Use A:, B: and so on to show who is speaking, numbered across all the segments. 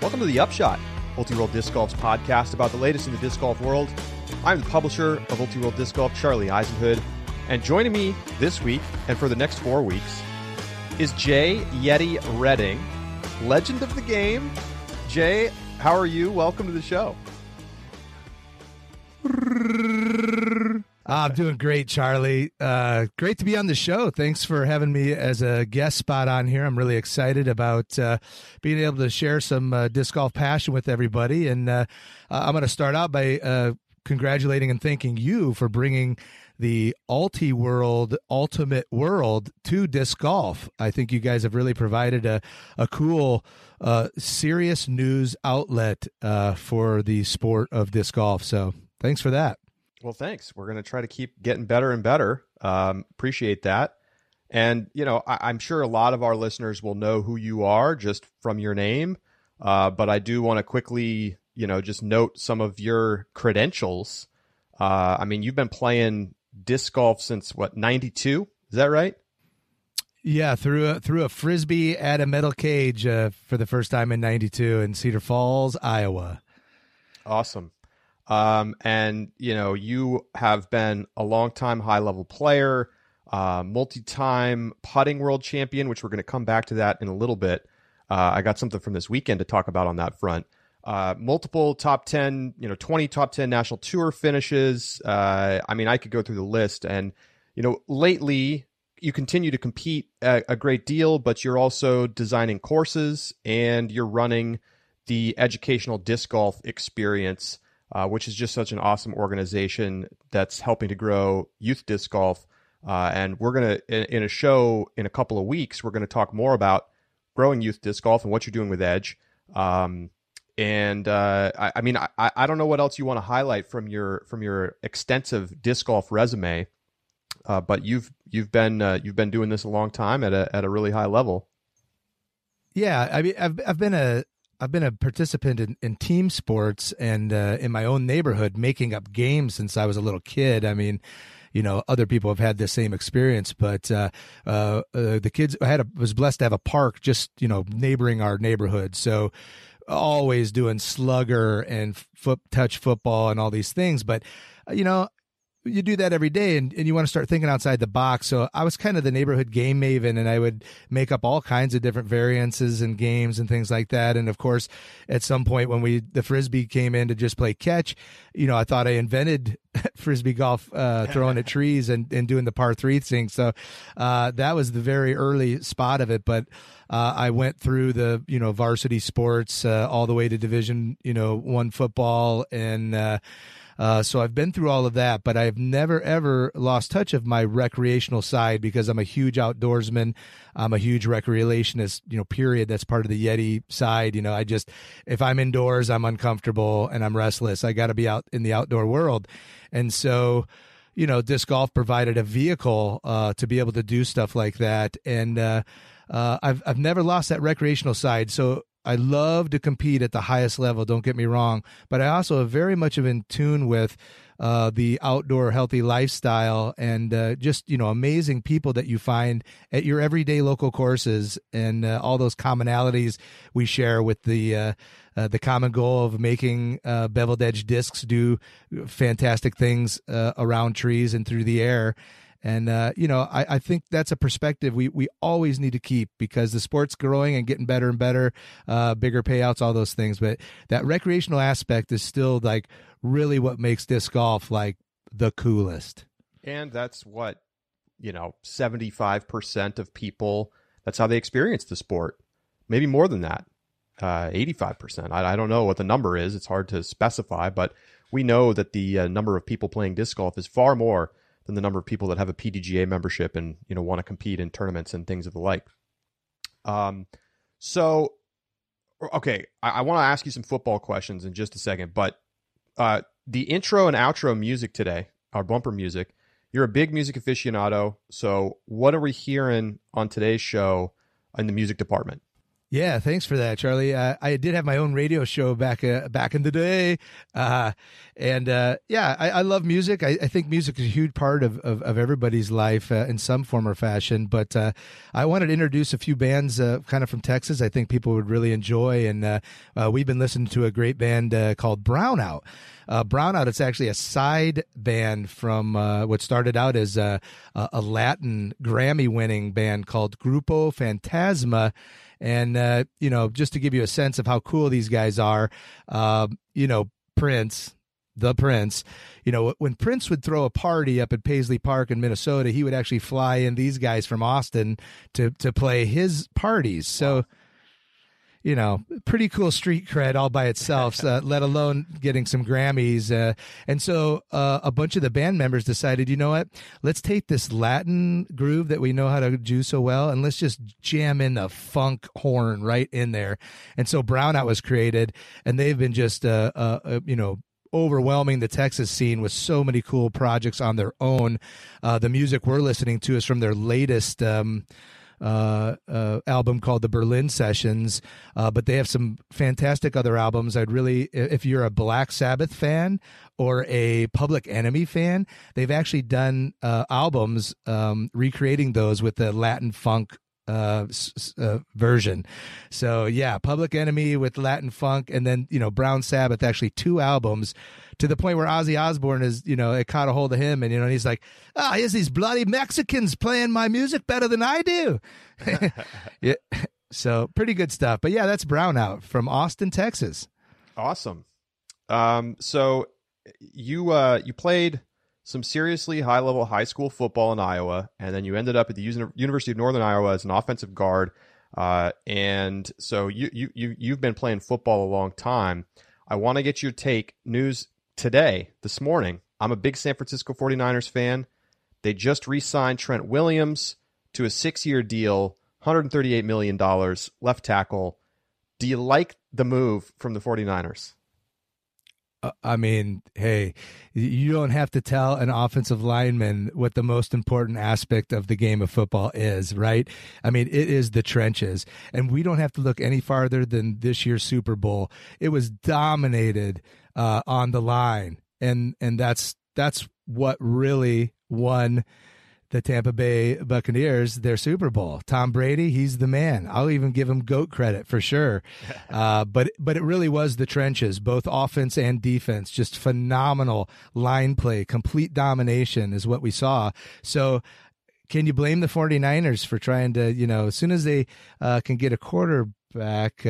A: Welcome to The Upshot, Ultiworld Disc Golf's podcast about the latest in the disc golf world. I'm the publisher of Ultiworld Disc Golf, Charlie Eisenhood, and joining me this week and for the next 4 weeks is Jay Yeti Redding, legend of the game. Jay, how are you? Welcome to the show.
B: I'm doing great, Charlie. Great to be on the show. Thanks for having me as a guest spot on here. I'm really excited about being able to share some disc golf passion with everybody. And I'm going to start out by congratulating and thanking you for bringing the Ultiworld Ultimate World to disc golf. I think you guys have really provided a cool, serious news outlet for the sport of disc golf. So thanks for that.
A: Well, thanks. We're going to try to keep getting better and better. Appreciate that. And, you know, I'm sure a lot of our listeners will know who you are just from your name. But I do want to quickly, just note some of your credentials. I mean, you've been playing disc golf since, 92? Is that right?
B: Yeah, threw a Frisbee at a metal cage for the first time in 92 in Cedar Falls, Iowa.
A: Awesome. And, you have been a long-time high-level player, multi-time putting world champion, which we're going to come back to that in a little bit. I got something from this weekend to talk about on that front. Multiple top 10, 20 top 10 national tour finishes. I could go through the list. And, lately you continue to compete a great deal, but you're also designing courses and you're running the Educational Disc Golf Experience, which is just such an awesome organization that's helping to grow youth disc golf. And we're going to, in a show in a couple of weeks, we're going to talk more about growing youth disc golf and what you're doing with Edge. I don't know what else you want to highlight from your extensive disc golf resume, but you've been doing this a long time at a really high level.
B: Yeah, I mean, I've been a participant in team sports and in my own neighborhood, making up games since I was a little kid. I mean, other people have had the same experience, but the kids was blessed to have a park just neighboring our neighborhood. So always doing slugger and touch football and all these things, but you do that every day and you want to start thinking outside the box. So I was kind of the neighborhood game maven, and I would make up all kinds of different variances and games and things like that. And of course, at some point when the Frisbee came in to just play catch, I thought I invented Frisbee golf, throwing at trees and doing the par 3 thing. So that was the very early spot of it. But I went through the, varsity sports all the way to Division, 1 football. And so I've been through all of that, but I've never, ever lost touch of my recreational side because I'm a huge outdoorsman. I'm a huge recreationist, period. That's part of the Yeti side. If I'm indoors, I'm uncomfortable and I'm restless. I got to be out in the outdoor world. And so, disc golf provided a vehicle to be able to do stuff like that. And I've never lost that recreational side. So I love to compete at the highest level, don't get me wrong, but I also am very much in tune with the outdoor healthy lifestyle and just, amazing people that you find at your everyday local courses and all those commonalities we share with the common goal of making beveled edge discs do fantastic things around trees and through the air. And, I think that's a perspective we always need to keep because the sport's growing and getting better and better, bigger payouts, all those things. But that recreational aspect is still like really what makes disc golf like the coolest.
A: And that's what, 75% of people, that's how they experience the sport. Maybe more than that, 85%. I don't know what the number is. It's hard to specify, but we know that the number of people playing disc golf is far more than the number of people that have a PDGA membership and want to compete in tournaments and things of the like. So, okay, I want to ask you some football questions in just a second, but the intro and outro music today, our bumper music, you're a big music aficionado. So, what are we hearing on today's show in the music department?
B: Yeah, thanks for that, Charlie. I did have my own radio show back in the day, I love music. I think music is a huge part of everybody's life in some form or fashion. But I wanted to introduce a few bands kind of from Texas. I think people would really enjoy, and we've been listening to a great band called Brownout. Brownout, it's actually a side band from what started out as a Latin Grammy-winning band called Grupo Fantasma. And, just to give you a sense of how cool these guys are, Prince, when Prince would throw a party up at Paisley Park in Minnesota, he would actually fly in these guys from Austin to play his parties. So, pretty cool street cred all by itself, let alone getting some Grammys. And so a bunch of the band members decided, you know what, let's take this Latin groove that we know how to do so well, and let's just jam in the funk horn right in there. And so Brownout was created, and they've been just, overwhelming the Texas scene with so many cool projects on their own. The music we're listening to is from their latest album called the Berlin Sessions, but they have some fantastic other albums. If you're a Black Sabbath fan or a Public Enemy fan, they've actually done albums recreating those with the Latin funk version. So yeah, Public Enemy with Latin funk, and then Brown Sabbath, actually 2 albums, to the point where Ozzy Osbourne is, it caught a hold of him, and he's like, here's these bloody Mexicans playing my music better than I do. Yeah, so pretty good stuff. But yeah, that's Brownout from Austin, Texas.
A: Awesome. So you played some seriously high-level high school football in Iowa, and then you ended up at the University of Northern Iowa as an offensive guard. And so you've been playing football a long time. I want to get your take. News today, this morning. I'm a big San Francisco 49ers fan. They just re-signed Trent Williams to a 6-year deal, $138 million, left tackle. Do you like the move from the 49ers?
B: I mean, hey, you don't have to tell an offensive lineman what the most important aspect of the game of football is, right? I mean, it is the trenches. And we don't have to look any farther than this year's Super Bowl. It was dominated on the line. And that's what really won the Tampa Bay Buccaneers their Super Bowl. Tom Brady, he's the man. I'll even give him GOAT credit for sure. But it really was the trenches, both offense and defense, just phenomenal line play, complete domination is what we saw. So can you blame the 49ers for trying to, as soon as they can get a quarterback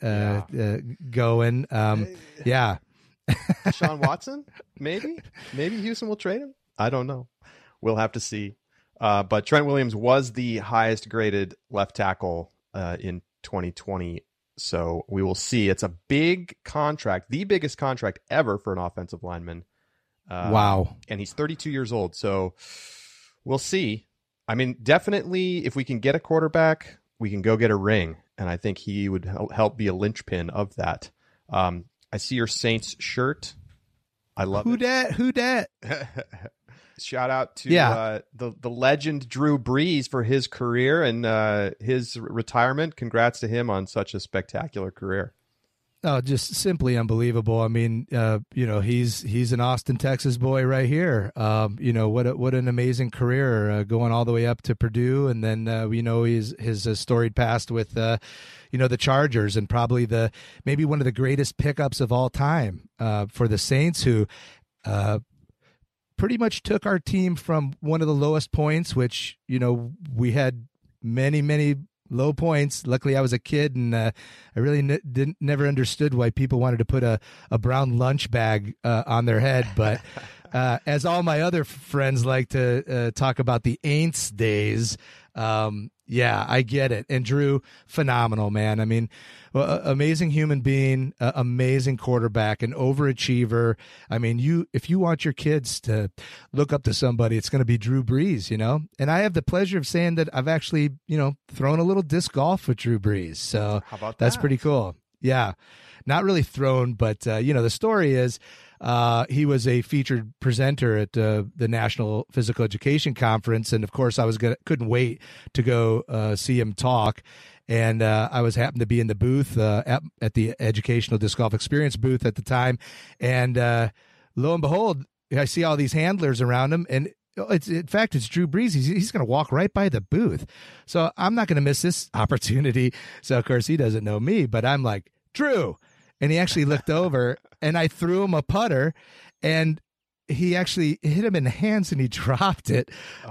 B: going, yeah.
A: Deshaun Watson? Maybe Houston will trade him. I don't know. We'll have to see. But Trent Williams was the highest graded left tackle in 2020. So we will see. It's a big contract, the biggest contract ever for an offensive lineman.
B: Wow.
A: And he's 32 years old. So we'll see. I mean, definitely if we can get a quarterback, we can go get a ring. And I think he would help be a linchpin of that. I see your Saints shirt. I love it.
B: Who dat?
A: Shout out to the legend Drew Brees for his career and his retirement. Congrats to him on such a spectacular career.
B: Oh, just simply unbelievable. I mean, he's an Austin, Texas boy right here. What an amazing career, going all the way up to Purdue, and then his storied past with the Chargers, and probably maybe one of the greatest pickups of all time for the Saints, who pretty much took our team from one of the lowest points, which we had many low points. Luckily, I was a kid, and I really never understood why people wanted to put a brown lunch bag on their head. But as all my other friends like to talk about the Aints days, yeah, I get it. And Drew, phenomenal, man. I mean, amazing human being, amazing quarterback, an overachiever. I mean, if you want your kids to look up to somebody, it's going to be Drew Brees, And I have the pleasure of saying that I've actually, thrown a little disc golf with Drew Brees. So
A: how about
B: that's pretty cool. Yeah. Not really thrown, but, the story is, he was a featured presenter at the National Physical Education Conference, and of course, I couldn't wait to go see him talk. And I was happened to be in the booth at the Educational Disc Golf Experience booth at the time. And lo and behold, I see all these handlers around him. And in fact, it's Drew Brees. He's going to walk right by the booth. So I'm not going to miss this opportunity. So, of course, he doesn't know me. But I'm like, Drew. And he actually looked over, and I threw him a putter. And he actually hit him in the hands and he dropped it,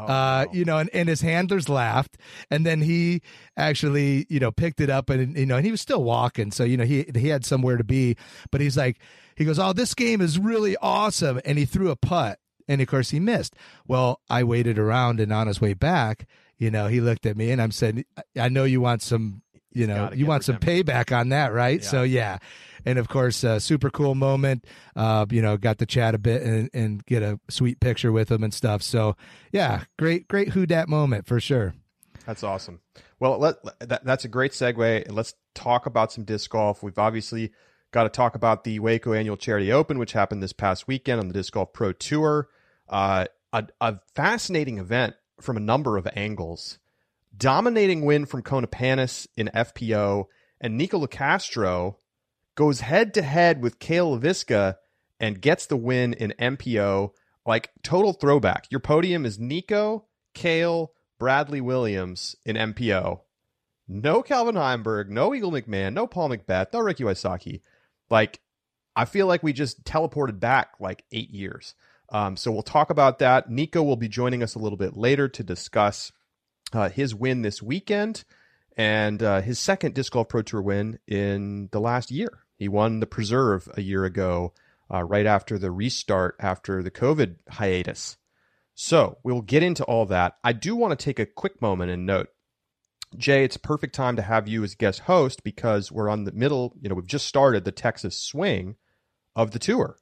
B: and his handlers laughed. And then he actually, picked it up and he was still walking. So, he had somewhere to be, but he goes, oh, this game is really awesome. And he threw a putt. And of course he missed. Well, I waited around, and on his way back, he looked at me and I'm saying, I know you want some, you want some payback on that, right? Yeah. So, yeah. And of course, super cool moment. Got to chat a bit and get a sweet picture with him and stuff. So, yeah, great Who Dat moment for sure.
A: That's awesome. Well, that's a great segue. Let's talk about some disc golf. We've obviously got to talk about the Waco Annual Charity Open, which happened this past weekend on the Disc Golf Pro Tour. A fascinating event from a number of angles. Dominating win from Kona Panis in FPO, and Nico Locastro goes head-to-head with Cale Laviska and gets the win in MPO. Like, total throwback. Your podium is Nico, Cale, Bradley Williams in MPO. No Calvin Heimberg, no Eagle McMahon, no Paul McBeth, no Ricky Wysocki. Like, I feel like we just teleported back like 8 years. So we'll talk about that. Nico will be joining us a little bit later to discuss his win this weekend and his second Disc Golf Pro Tour win in the last year. He won the Preserve a year ago, right after the restart after the COVID hiatus. So we'll get into all that. I do want to take a quick moment and note, Jay, it's a perfect time to have you as guest host because we're on the middle, we've just started the Texas swing of the tour.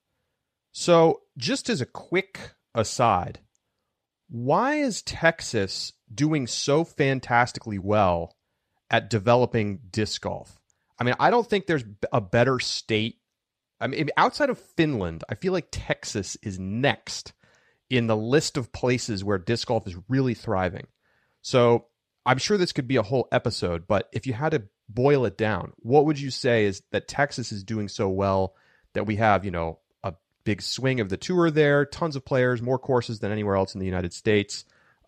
A: So just as a quick aside, why is Texas doing so fantastically well at developing disc golf? I mean, I don't think there's a better state. I mean, outside of Finland, I feel like Texas is next in the list of places where disc golf is really thriving. So I'm sure this could be a whole episode, but if you had to boil it down, what would you say is that Texas is doing so well that we have, a big swing of the tour there, tons of players, more courses than anywhere else in the United States,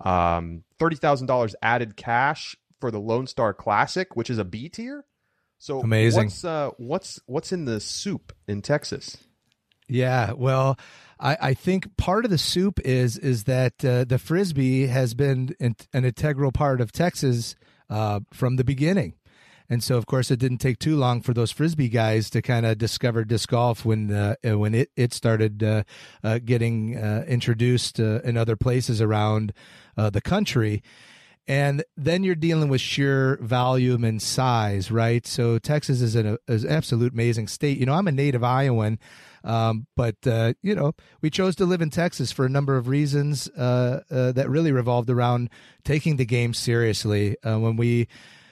A: $30,000 added cash for the Lone Star Classic, which is a B tier. So
B: amazing.
A: What's in the soup in Texas?
B: Yeah, well, I think part of the soup is that the Frisbee has been an integral part of Texas from the beginning. And so, of course, it didn't take too long for those Frisbee guys to kind of discover disc golf when it started getting introduced in other places around the country. And then you're dealing with sheer volume and size, right? So Texas is an absolute amazing state. I'm a native Iowan, but we chose to live in Texas for a number of reasons that really revolved around taking the game seriously. When we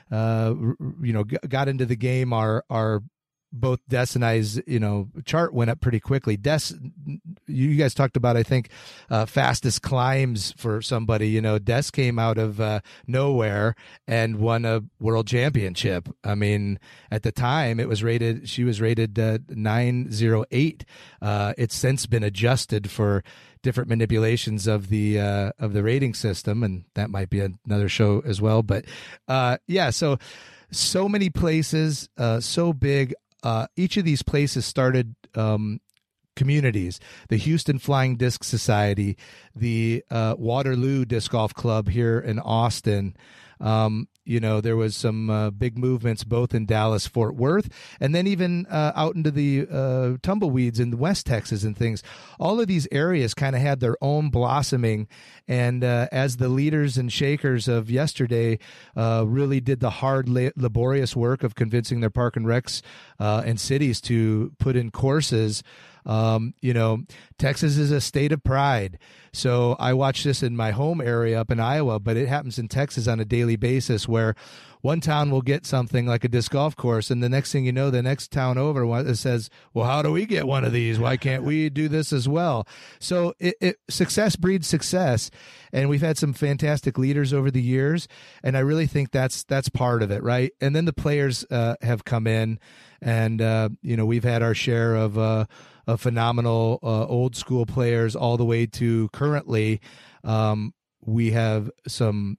B: got into the game, our both Des and I's, chart went up pretty quickly. Des, you guys talked about, I think, fastest climbs for somebody. Des came out of nowhere and won a world championship. I mean, at the time, she was rated 908. It's since been adjusted for different manipulations of the rating system, and that might be another show as well. But so many places, so big. Each of these places started communities. The Houston Flying Disc Society, the Waterloo Disc Golf Club here in Austin. There was some big movements both in Dallas, Fort Worth, and then even out into the tumbleweeds in West Texas and things. All of these areas kind of had their own blossoming. And as the leaders and shakers of yesterday really did the hard, laborious work of convincing their park and recs and cities to put in courses, Texas is a state of pride. So I watch this in my home area up in Iowa, but it happens in Texas on a daily daily basis, where one town will get something like a disc golf course, and the next thing you know, the next town over says, well, how do we get one of these? Why can't we do this as well? So success breeds success, and we've had some fantastic leaders over the years, and I really think that's part of it, right? And then the players have come in, and we've had our share of phenomenal old school players all the way to currently. We have some,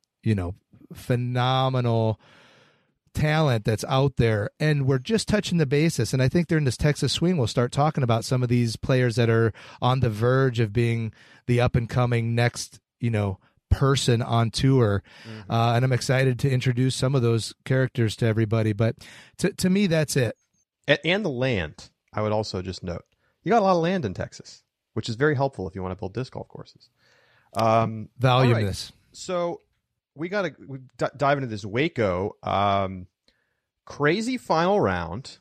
B: phenomenal talent that's out there, and we're just touching the basis. And I think during this Texas Swing, we'll start talking about some of these players that are on the verge of being the up and coming next, person on tour. Mm-hmm. And I'm excited to introduce some of those characters to everybody. But to me, that's it.
A: And the land, I would also just note, you got a lot of land in Texas, which is very helpful if you want to build disc golf courses.
B: Voluminous.
A: Right. So we dive into this Waco crazy final round.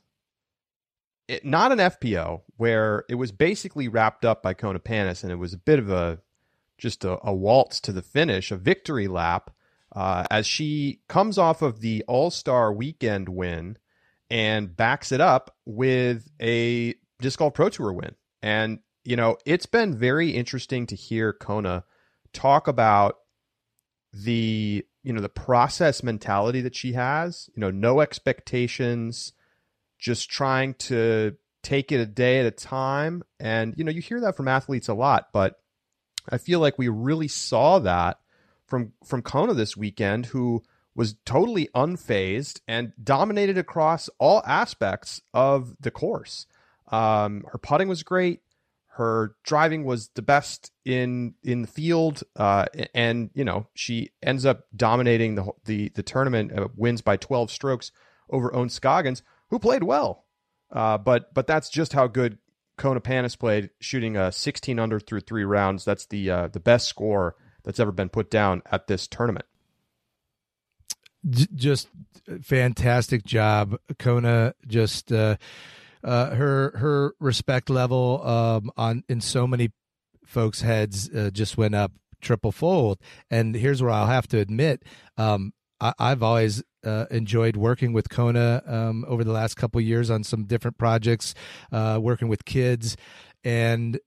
A: Not an FPO, where it was basically wrapped up by Kona Panis, and it was a bit of a waltz to the finish, a victory lap, as she comes off of the All-Star Weekend win and backs it up with a Disc Golf Pro Tour win. And it's been very interesting to hear Kona talk about the process mentality that she has, no expectations, just trying to take it a day at a time. And, you hear that from athletes a lot, but I feel like we really saw that from Kona this weekend, who was totally unfazed and dominated across all aspects of the course. Her putting was great. Her driving was the best in the field, and she ends up dominating the tournament. Wins by 12 strokes over Ohn Scoggins, who played well. But that's just how good Kona Panis played, shooting a 16 under through 3 rounds. That's the best score that's ever been put down at this tournament.
B: Just fantastic job, Kona. Just. Her respect level in so many folks' heads just went up triple fold. And here's where I'll have to admit, I've always enjoyed working with Kona over the last couple of years on some different projects, working with kids, and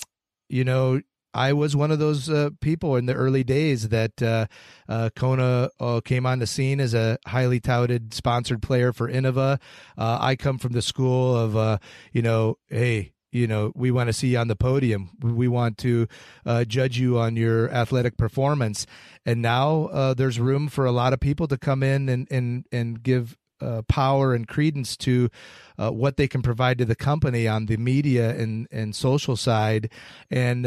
B: I was one of those people in the early days that Kona came on the scene as a highly touted sponsored player for Innova. I come from the school of, hey, we want to see you on the podium. We want to judge you on your athletic performance. And now there's room for a lot of people to come in and give power and credence to what they can provide to the company on the media and social side. And,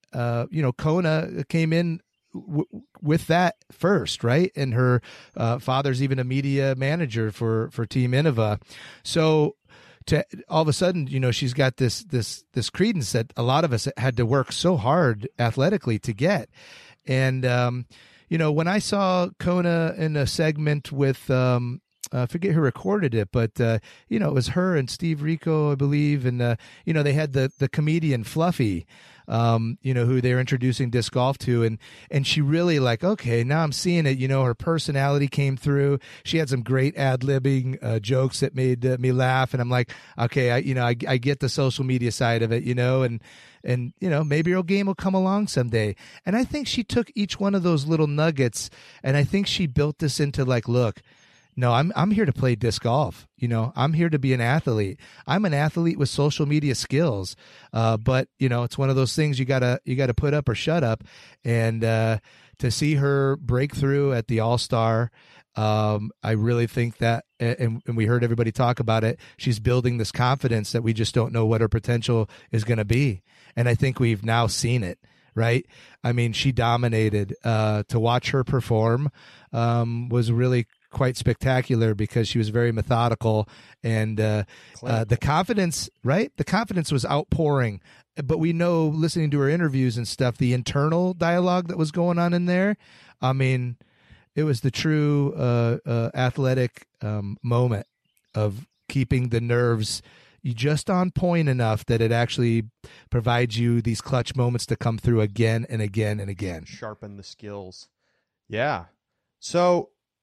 B: Kona came in with that first, right? And her father's even a media manager for Team Innova. So to all of a sudden, she's got this credence that a lot of us had to work so hard athletically to get. And, when I saw Kona in a segment with, I forget who recorded it, but, it was her and Steve Rico, I believe. And, they had the comedian Fluffy, who they're introducing disc golf to. And she really okay, now I'm seeing it, her personality came through. She had some great ad-libbing jokes that made me laugh. And I'm like, okay, I get the social media side of it, and maybe her game will come along someday. And I think she took each one of those little nuggets, and I think she built this into look, no, I'm here to play disc golf. I'm here to be an athlete. I'm an athlete with social media skills. But it's one of those things you gotta put up or shut up. And to see her break through at the All-Star, I really think that, and we heard everybody talk about it, she's building this confidence that we just don't know what her potential is going to be. And I think we've now seen it. Right. I mean, she dominated. To watch her perform was really quite spectacular, because she was very methodical, and the confidence, right? The confidence was outpouring. But we know, listening to her interviews and stuff, the internal dialogue that was going on in there, I mean, it was the true athletic moment of keeping the nerves just on point enough that it actually provides you these clutch moments to come through again and again and again.
A: Sharpen the skills. Yeah. So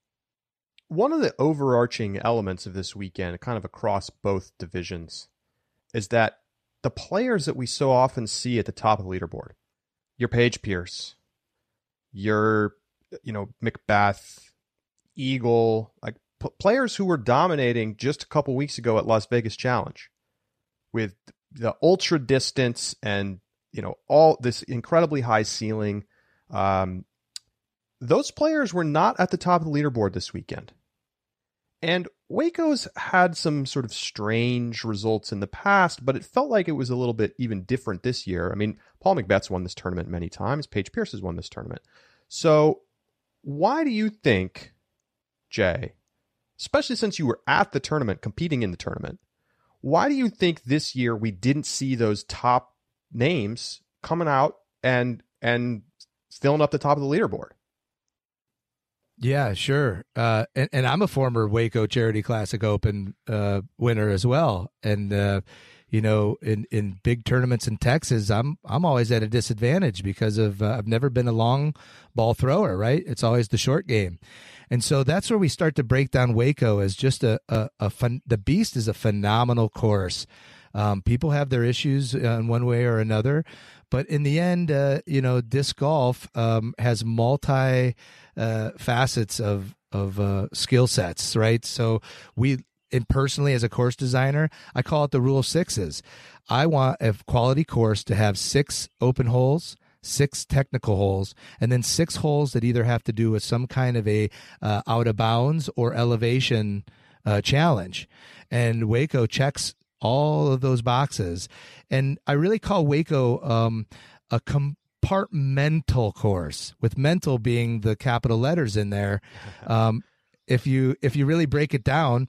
A: one of the overarching elements of this weekend, kind of across both divisions, is that the players that we so often see at the top of the leaderboard, your Paige Pierce, your, McBeth, Eagle, like players who were dominating just a couple weeks ago at Las Vegas Challenge with the ultra distance and, all this incredibly high ceiling. Those players were not at the top of the leaderboard this weekend. And Waco's had some sort of strange results in the past, but it felt like it was a little bit even different this year. I mean, Paul McBeth's won this tournament many times. Paige Pierce has won this tournament. So why do you think, Jay, especially since you were at the tournament, competing in the tournament, why do you think this year we didn't see those top names coming out and filling up the top of the leaderboard?
B: Yeah, sure. And I'm a former Waco Charity Classic Open winner as well. And in big tournaments in Texas, I'm always at a disadvantage because of I've never been a long ball thrower, right? It's always the short game. And so that's where we start to break down Waco as just the Beast is a phenomenal course. People have their issues in one way or another, but in the end, disc golf has multi facets of skill sets, right? So and personally, as a course designer, I call it the rule of sixes. I want a quality course to have 6 open holes, 6 technical holes, and then 6 holes that either have to do with some kind of a out of bounds or elevation challenge. And Waco checks all of those boxes. And I really call Waco a compartmental course, with mental being the capital letters in there. If you really break it down,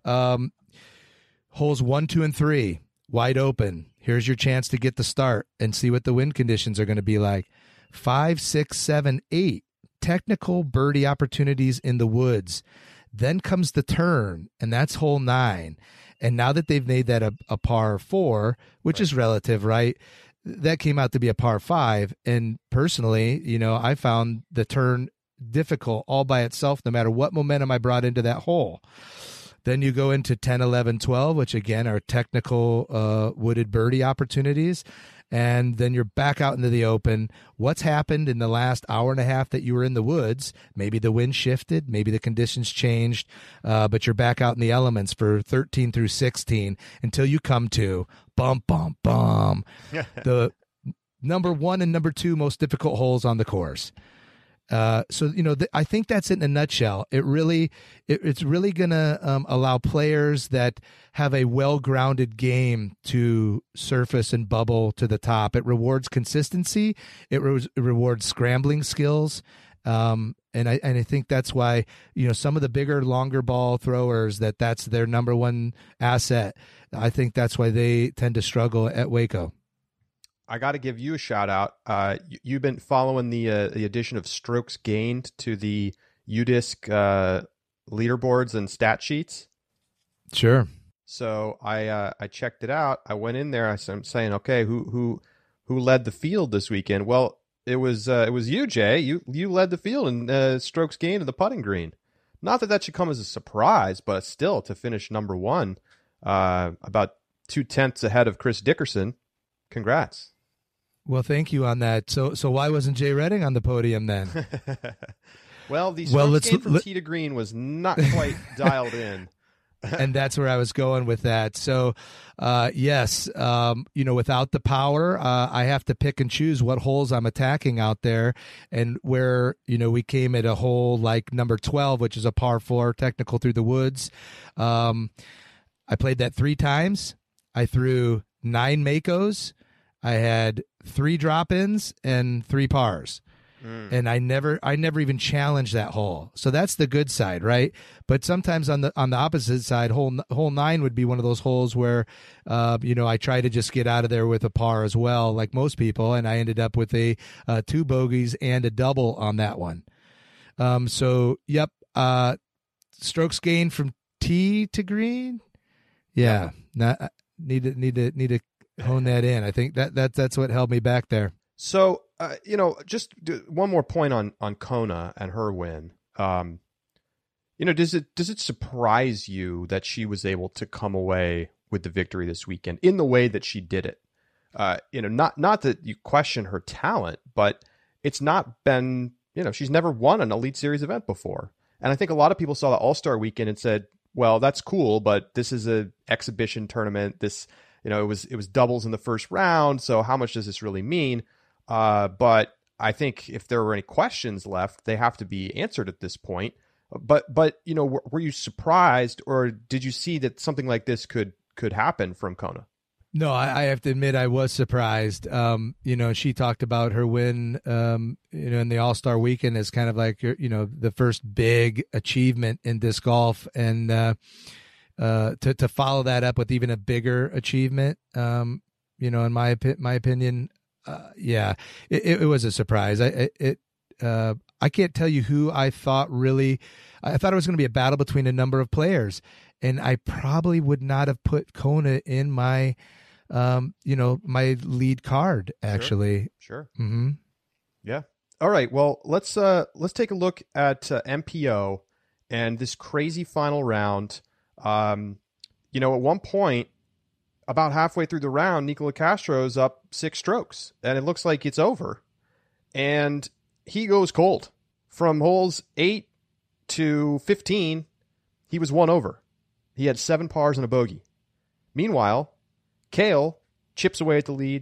B: holes 1, 2, and 3, wide open. Here's your chance to get the start and see what the wind conditions are going to be like. 5, 6, 7, 8, technical birdie opportunities in the woods. Then comes the turn, and that's hole 9. And now that they've made that a par 4, which is relative, right? That came out to be a par 5. And personally, I found the turn difficult all by itself, no matter what momentum I brought into that hole. Then you go into 10, 11, 12, which again are technical wooded birdie opportunities. And then you're back out into the open. What's happened in the last hour and a half that you were in the woods? Maybe the wind shifted, maybe the conditions changed, but you're back out in the elements for 13 through 16 until you come to bum, bum, bum. The number 1 and number 2 most difficult holes on the course. I think that's it in a nutshell. It's really going to allow players that have a well-grounded game to surface and bubble to the top. It rewards consistency. It rewards scrambling skills. And I think that's why, some of the bigger, longer ball throwers, that's their number one asset. I think that's why they tend to struggle at Waco.
A: I got to give you a shout out. You've been following the addition of strokes gained to the UDisc leaderboards and stat sheets.
B: Sure.
A: So I checked it out. I went in there. I'm saying, okay, who led the field this weekend? Well, it was you, Jay. You led the field in strokes gained in the putting green. Not that should come as a surprise, but still to finish number 1, about 0.2 ahead of Chris Dickerson. Congrats.
B: Well, thank you on that. So why wasn't Jay Redding on the podium then?
A: Well, the strokes gained from tee to green was not quite dialed in.
B: And that's where I was going with that. So, yes, without the power, I have to pick and choose what holes I'm attacking out there. And where, we came at a hole like number 12, which is a par 4 technical through the woods. I played that 3 times. I threw 9 Makos. I had 3 drop-ins and 3 pars. And I never even challenged that hole. So that's the good side, right? But sometimes on the opposite side, hole 9 would be one of those holes where, I try to just get out of there with a par as well, like most people, and I ended up with a 2 bogeys and a double on that one. Yep, strokes gained from tee to green. Yeah, need to hone that in. I think that's what held me back there.
A: So, just one more point on Kona and her win. Does it surprise you that she was able to come away with the victory this weekend in the way that she did it? Not that you question her talent, but it's not been, she's never won an Elite Series event before. And I think a lot of people saw the All-Star weekend and said, well, that's cool, but this is an exhibition tournament. This, it was doubles in the first round. So how much does this really mean? But I think if there were any questions left, they have to be answered at this point. But were you surprised, or did you see that something like this could happen from Kona?
B: No, I have to admit I was surprised. She talked about her win, in the All-Star weekend as kind of like, the first big achievement in disc golf, and to follow that up with even a bigger achievement, in my opinion, it was a surprise. I can't tell you who I thought really. I thought it was going to be a battle between a number of players, and I probably would not have put Kona in my, my lead card, actually.
A: Sure.
B: Mm-hmm.
A: Yeah. All right. Well, let's take a look at MPO and this crazy final round. At one point, about halfway through the round, Nicola Castro's up 6 strokes, and it looks like it's over. And he goes cold. From holes 8 to 15, he was 1 over. He had 7 pars and a bogey. Meanwhile, Kale chips away at the lead,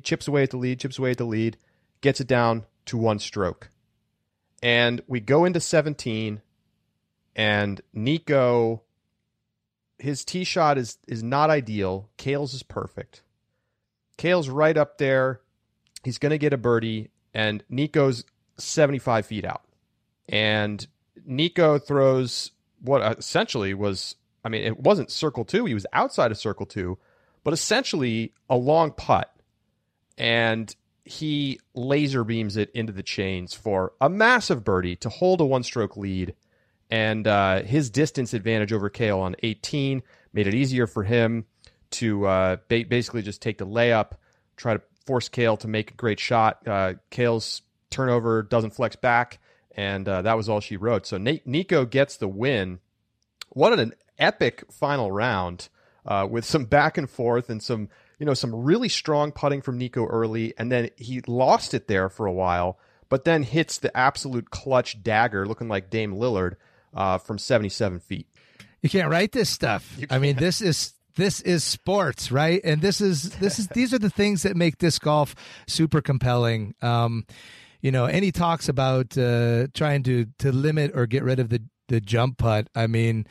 A: gets it down to 1 stroke. And we go into 17, and Nico, his tee shot is not ideal. Kale's is perfect. Kale's right up there. He's going to get a birdie, and Nico's 75 feet out. And Nico throws what essentially was, it wasn't circle 2. He was outside of circle 2, but essentially a long putt. And he laser beams it into the chains for a massive birdie to hold a 1-stroke lead. And his distance advantage over Kale on 18 made it easier for him to basically just take the layup, try to force Kale to make a great shot. Kale's turnover doesn't flex back, and that was all she wrote. So Nico gets the win. What an epic final round with some back and forth and some really strong putting from Nico early, and then he lost it there for a while, but then hits the absolute clutch dagger looking like Dame Lillard from 77 feet.
B: You can't write this stuff. This is sports, right? And these are the things that make disc golf super compelling. And he talks about trying to limit or get rid of the jump putt. that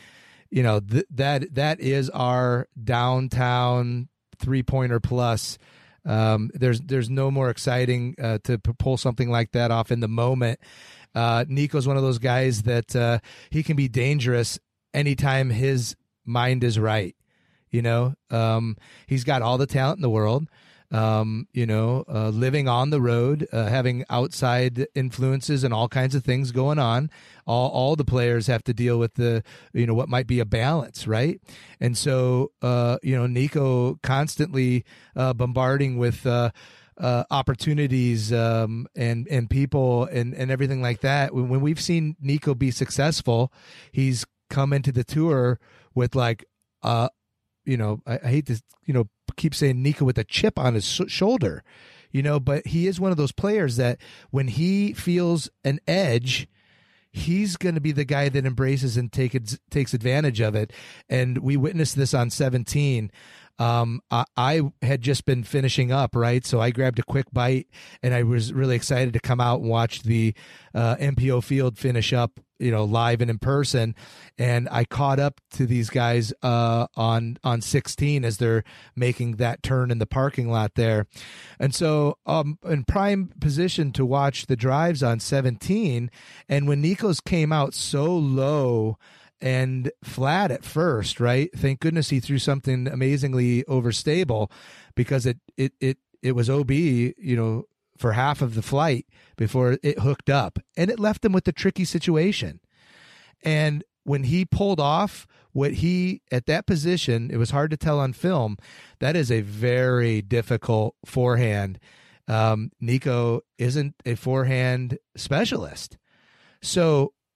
B: is our downtown 3-pointer plus. There's no more exciting to pull something like that off in the moment. Nico's one of those guys that he can be dangerous anytime his mind is right. He's got all the talent in the world. Living on the road, having outside influences and all kinds of things going on. All the players have to deal with what might be a balance, right? And so, Nico constantly bombarding with opportunities and people and everything like that. When we've seen Nico be successful, he's come into the tour with I hate to keep saying Nico with a chip on his shoulder, but he is one of those players that when he feels an edge, he's going to be the guy that embraces and takes advantage of it. And we witnessed this on 17. I had just been finishing up, right? So I grabbed a quick bite, and I was really excited to come out and watch the MPO field finish up, live and in person. And I caught up to these guys on 16 as they're making that turn in the parking lot there. And so in prime position to watch the drives on 17. And when Nico's came out so low and flat at first, right? Thank goodness he threw something amazingly overstable, because it was OB, for half of the flight before it hooked up, and it left him with a tricky situation. And when he pulled off at that position, it was hard to tell on film. That is a very difficult forehand. Nico isn't a forehand specialist. So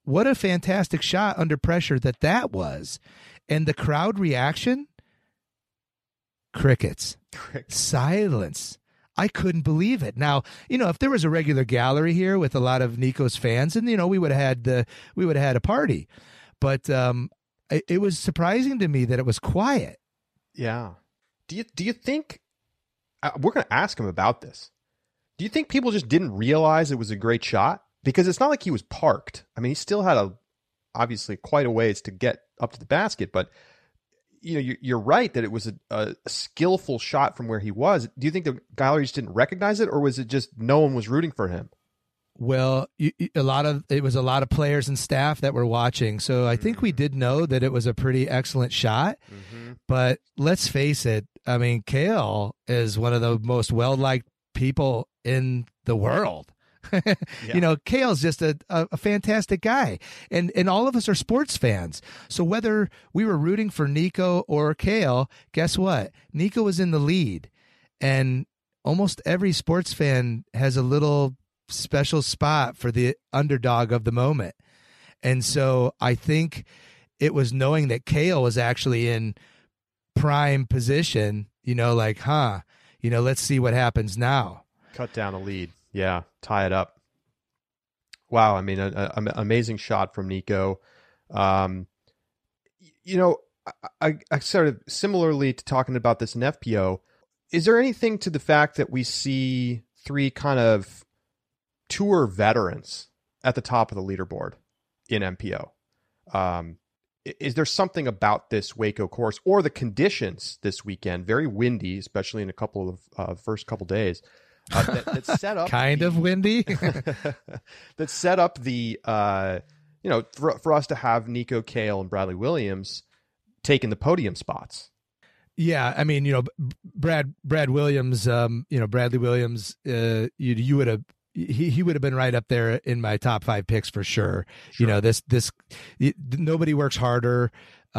B: what a fantastic shot under pressure that was. And the crowd reaction, crickets. Silence. I couldn't believe it. Now, if there was a regular gallery here with a lot of Nico's fans, and we would have had a party. But it was surprising to me that it was quiet.
A: Yeah. Do you think we're going to ask him about this? Do you think people just didn't realize it was a great shot? Because it's not like he was parked. I mean, he still had obviously quite a ways to get up to the basket, but you're right that it was a skillful shot from where he was. Do you think the gallery just didn't recognize it, or was it just no one was rooting for him?
B: Well, it was a lot of players and staff that were watching, so I think we did know that it was a pretty excellent shot. Mm-hmm. But let's face it, I mean, Cale is one of the most well-liked people in the world. Yeah. Cale's just a fantastic guy, and all of us are sports fans. So whether we were rooting for Nico or Cale, guess what? Nico was in the lead, and almost every sports fan has a little special spot for the underdog of the moment. And so I think it was knowing that Cale was actually in prime position, let's see what happens now.
A: Cut down a lead. Yeah, tie it up. Wow, I mean, an amazing shot from Nico. I sort of similarly to talking about this in FPO, is there anything to the fact that we see three kind of tour veterans at the top of the leaderboard in MPO? Is there something about this Waco course or the conditions this weekend, very windy, especially in a couple of first couple days, that set up
B: kind of windy
A: that set up the for us to have Nico, Cale, and Bradley Williams taking the podium spots?
B: Yeah, I mean, Brad Williams, Bradley Williams, you would have. He would have been right up there in my top 5 picks for sure. Sure. Nobody works harder.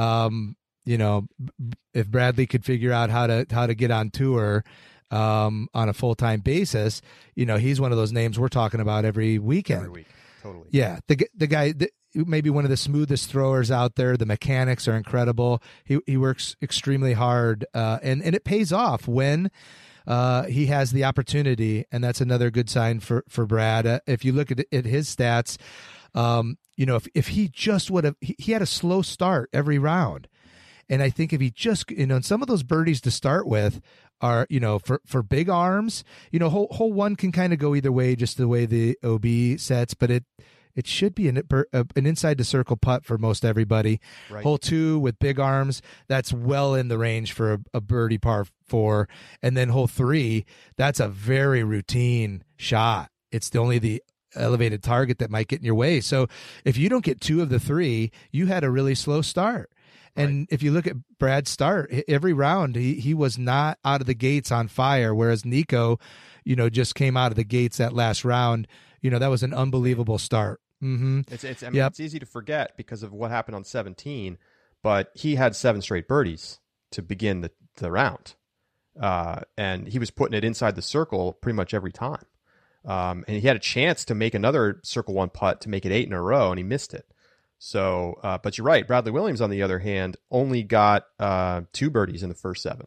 B: If Bradley could figure out how to get on tour on a full-time basis, he's one of those names we're talking about every weekend.
A: Every week, totally.
B: Yeah, the guy, maybe one of the smoothest throwers out there. The mechanics are incredible. He works extremely hard, and it pays off when he has the opportunity, and that's another good sign for Brad. If you look at his stats, if he just would have, he had a slow start every round. And I think if he just, some of those birdies to start with are, for big arms, hole one can kind of go either way, just the way the OB sets, but it should be an inside the circle putt for most everybody. Right. Hole 2 with big arms, that's well in the range for a birdie par 4. And then hole 3, that's a very routine shot. It's only the elevated target that might get in your way. So if you don't get 2 of the 3, you had a really slow start. And If you look at Brad's start, every round he was not out of the gates on fire, whereas Nico, just came out of the gates that last round. That was an unbelievable start. Mm-hmm.
A: It's easy to forget because of what happened on 17, but he had 7 straight birdies to begin the round. And he was putting it inside the circle pretty much every time. And he had a chance to make another circle 1 putt to make it 8 in a row, and he missed it. So, but you're right. Bradley Williams, on the other hand, only got 2 birdies in the first 7.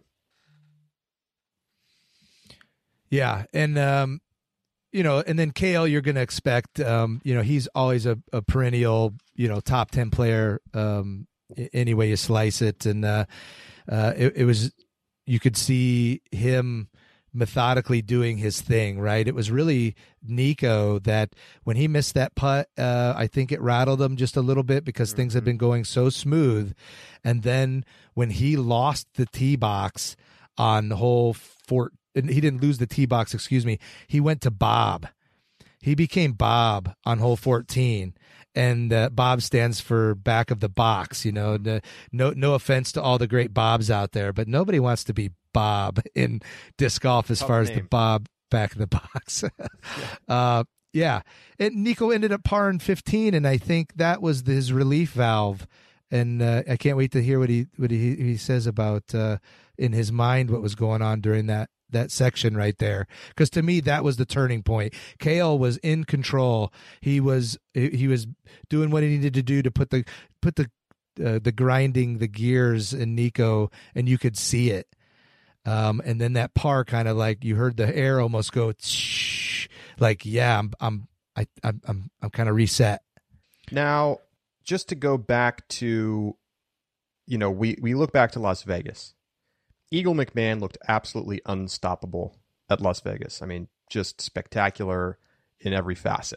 B: Yeah. And, and then Cale, you're going to expect, he's always a perennial, top 10 player, any way you slice it. And it was, you could see him methodically doing his thing, right? It was really Nico that when he missed that putt, I think it rattled him just a little bit because things had been going so smooth. And then when he lost the tee box on hole 4, and he didn't lose the tee box, excuse me, he went to Bob. He became Bob on hole 14. And Bob stands for back of the box, no offense to all the great Bobs out there, but nobody wants to be Bob in disc golf as far as the Bob back of the box. Yeah. And Nico ended up par in 15, and I think that was his relief valve. And I can't wait to hear what he says about in his mind what was going on during that that section right there, because to me that was the turning point. Cale was in control. He was doing what he needed to do to put the grinding the gears in Nico, and you could see it. And then that par kind of like you heard the air almost go like, yeah, I'm kind of reset.
A: Now, just to go back to, we look back to Las Vegas. Eagle McMahon looked absolutely unstoppable at Las Vegas. I mean, just spectacular in every facet.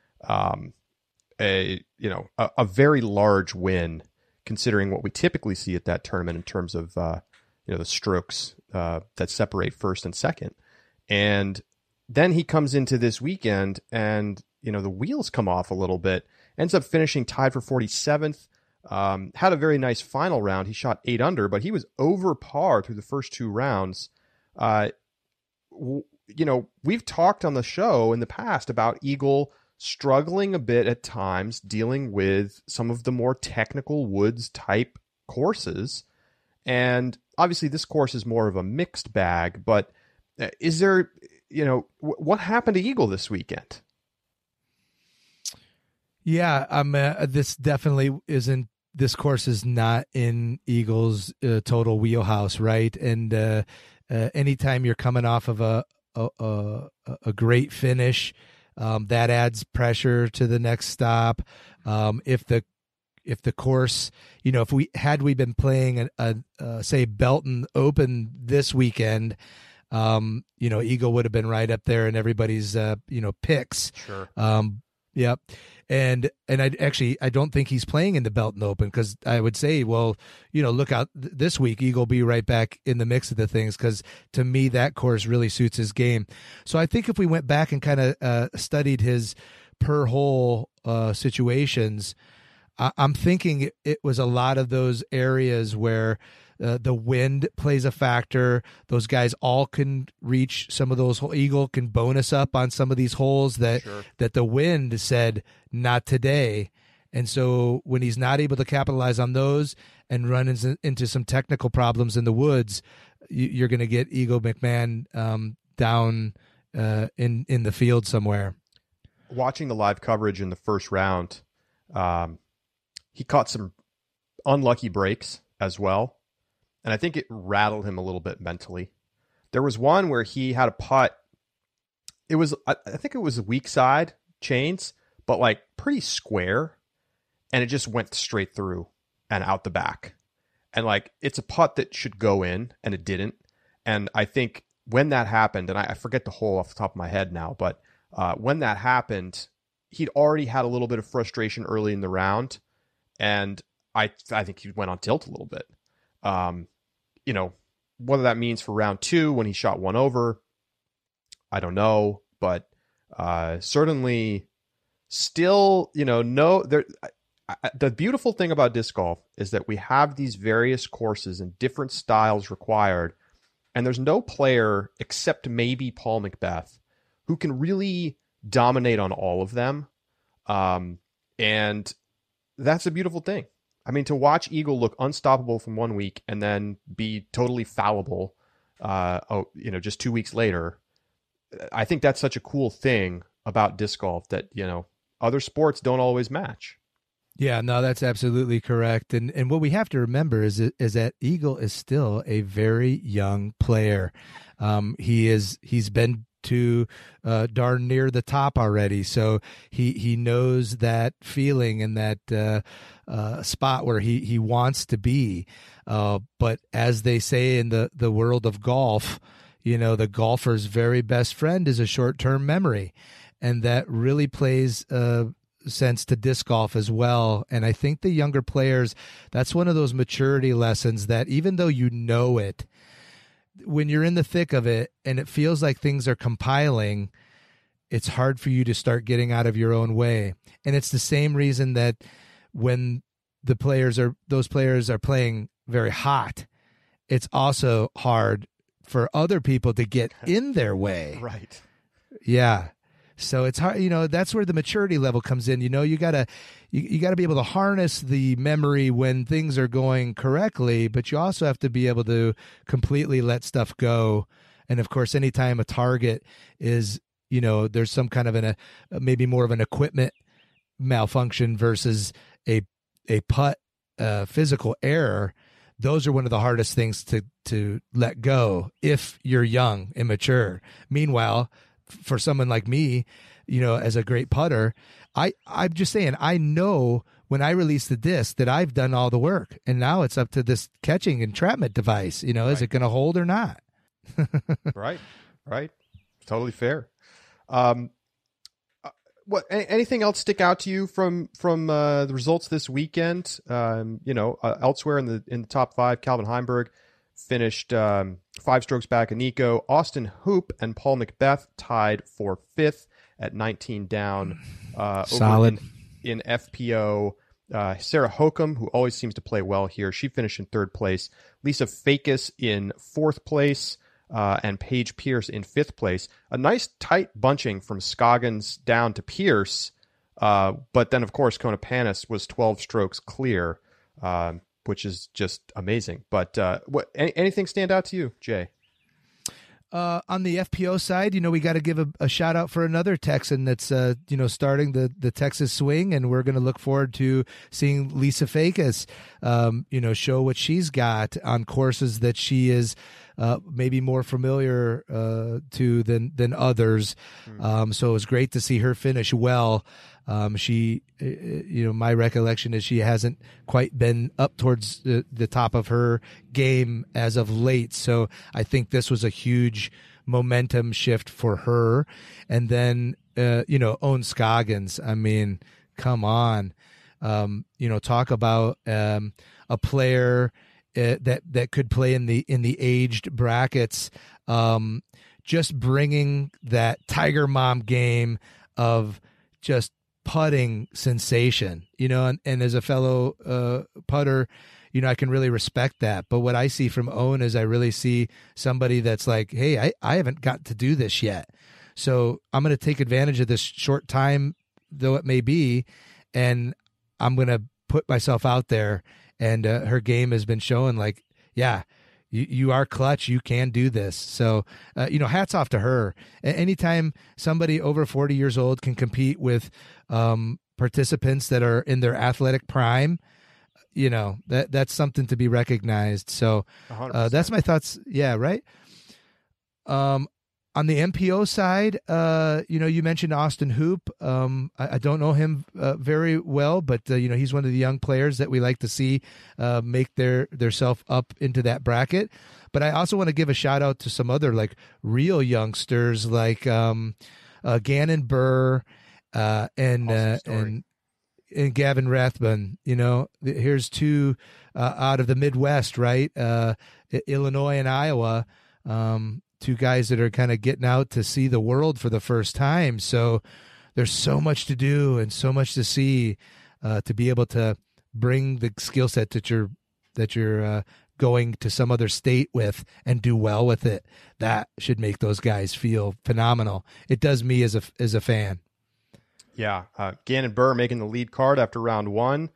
A: A very large win considering what we typically see at that tournament in terms of the strokes that separate first and second. And then he comes into this weekend and the wheels come off a little bit. Ends up finishing tied for 47th. Had a very nice final round. He shot 8 under, but he was over par through the first 2 rounds. We've talked on the show in the past about Eagle struggling a bit at times dealing with some of the more technical woods type courses. And obviously this course is more of a mixed bag, but is there, what happened to Eagle this weekend?
B: Yeah, this definitely isn't. This course is not in Eagle's total wheelhouse, right? And anytime you're coming off of a great finish, that adds pressure to the next stop. If the course, if we been playing say Belton Open this weekend, Eagle would have been right up there in everybody's picks.
A: Sure.
B: Yep. And I don't think he's playing in the Belton Open, because I would say, well, look out this week, Eagle will be right back in the mix of the things, because to me that course really suits his game. So I think if we went back and kind of studied his per hole situations, I'm thinking it was a lot of those areas where the wind plays a factor. Those guys all can reach some of those. Eagle can bonus up on some of these holes that the wind said not today. And so when he's not able to capitalize on those and run into some technical problems in the woods, you're going to get Eagle McMahon down in the field somewhere.
A: Watching the live coverage in the first round, he caught some unlucky breaks as well. And I think it rattled him a little bit mentally. There was one where he had a putt. I think it was weak side chains, but like pretty square. And it just went straight through and out the back. And like, it's a putt that should go in, and it didn't. And I think when that happened, and I forget the hole off the top of my head now, but when that happened, he'd already had a little bit of frustration early in the round. And I think he went on tilt a little bit. Whether that means for round 2 when he shot 1 over, I don't know, but certainly still, the beautiful thing about disc golf is that we have these various courses and different styles required, and there's no player except maybe Paul McBeth who can really dominate on all of them. And that's a beautiful thing. I mean, to watch Eagle look unstoppable from 1 week and then be totally fallible, just 2 weeks later, I think that's such a cool thing about disc golf that, other sports don't always match.
B: Yeah, no, that's absolutely correct. And what we have to remember is that Eagle is still a very young player. He's been to darn near the top already, so he knows that feeling and that spot where he wants to be. But as they say in the world of golf, the golfer's very best friend is a short-term memory, and that really plays sense to disc golf as well. And I think the younger players, that's one of those maturity lessons that even though it, when you're in the thick of it and it feels like things are compiling, it's hard for you to start getting out of your own way. And it's the same reason that when those players are playing very hot, it's also hard for other people to get in their way.
A: Right.
B: Yeah. So it's hard, that's where the maturity level comes in. You gotta be able to harness the memory when things are going correctly, but you also have to be able to completely let stuff go And of course, anytime a target is, there's some kind of maybe more of an equipment malfunction versus a putt physical error, those are one of the hardest things to let go if you're young, immature. Meanwhile, for someone like me, as a great putter, I'm just saying, I know when I release the disc that I've done all the work, and now it's up to this catching entrapment device. Is it going to hold or not?
A: Right. Totally fair. Anything else stick out to you from the results this weekend? Elsewhere in the top 5, Calvin Heimburg finished 5 strokes back of Nico. Austin Hoop and Paul McBeth tied for 5th at 19 down.
B: Solid.
A: In FPO, Sarah Hokum, who always seems to play well here, she finished in 3rd place. Lisa Fakis in 4th place. And Paige Pierce in 5th place. A nice tight bunching from Scoggins down to Pierce. But then, of course, Konopanis was 12 strokes clear, which is just amazing. But anything stand out to you, Jay?
B: On the FPO side, we got to give a shout out for another Texan that's, starting the Texas swing, and we're going to look forward to seeing Lisa Fakis, show what she's got on courses that she is maybe more familiar to than others. So it was great to see her finish well. She, my recollection is she hasn't quite been up towards the top of her game as of late. So I think this was a huge momentum shift for her. And then, Ohn Scoggins, I mean, come on, talk about a player that could play in the aged brackets, just bringing that Tiger Mom game of just putting sensation, and as a fellow putter, I can really respect that. But what I see from Owen is I really see somebody that's like, hey, I haven't got to do this yet, so I'm going to take advantage of this short time, though it may be, and I'm going to put myself out there. And her game has been showing like, yeah, you are clutch. You can do this. So, hats off to her. Anytime somebody over 40 years old can compete with participants that are in their athletic prime, that's something to be recognized. So that's my thoughts. Yeah, right. On the MPO side, you mentioned Austin Hoop. I don't know him very well, but he's one of the young players that we like to see make their self up into that bracket. But I also want to give a shout out to some other like real youngsters like Gannon Burr and Gavin Rathbun. Here's 2 out of the Midwest, right? Illinois and Iowa. 2 guys that are kind of getting out to see the world for the first time. So there's so much to do and so much to see, to be able to bring the skill set that you're going to some other state with and do well with it. That should make those guys feel phenomenal. It does me as a fan.
A: Yeah. Gannon Burr making the lead card after round 1.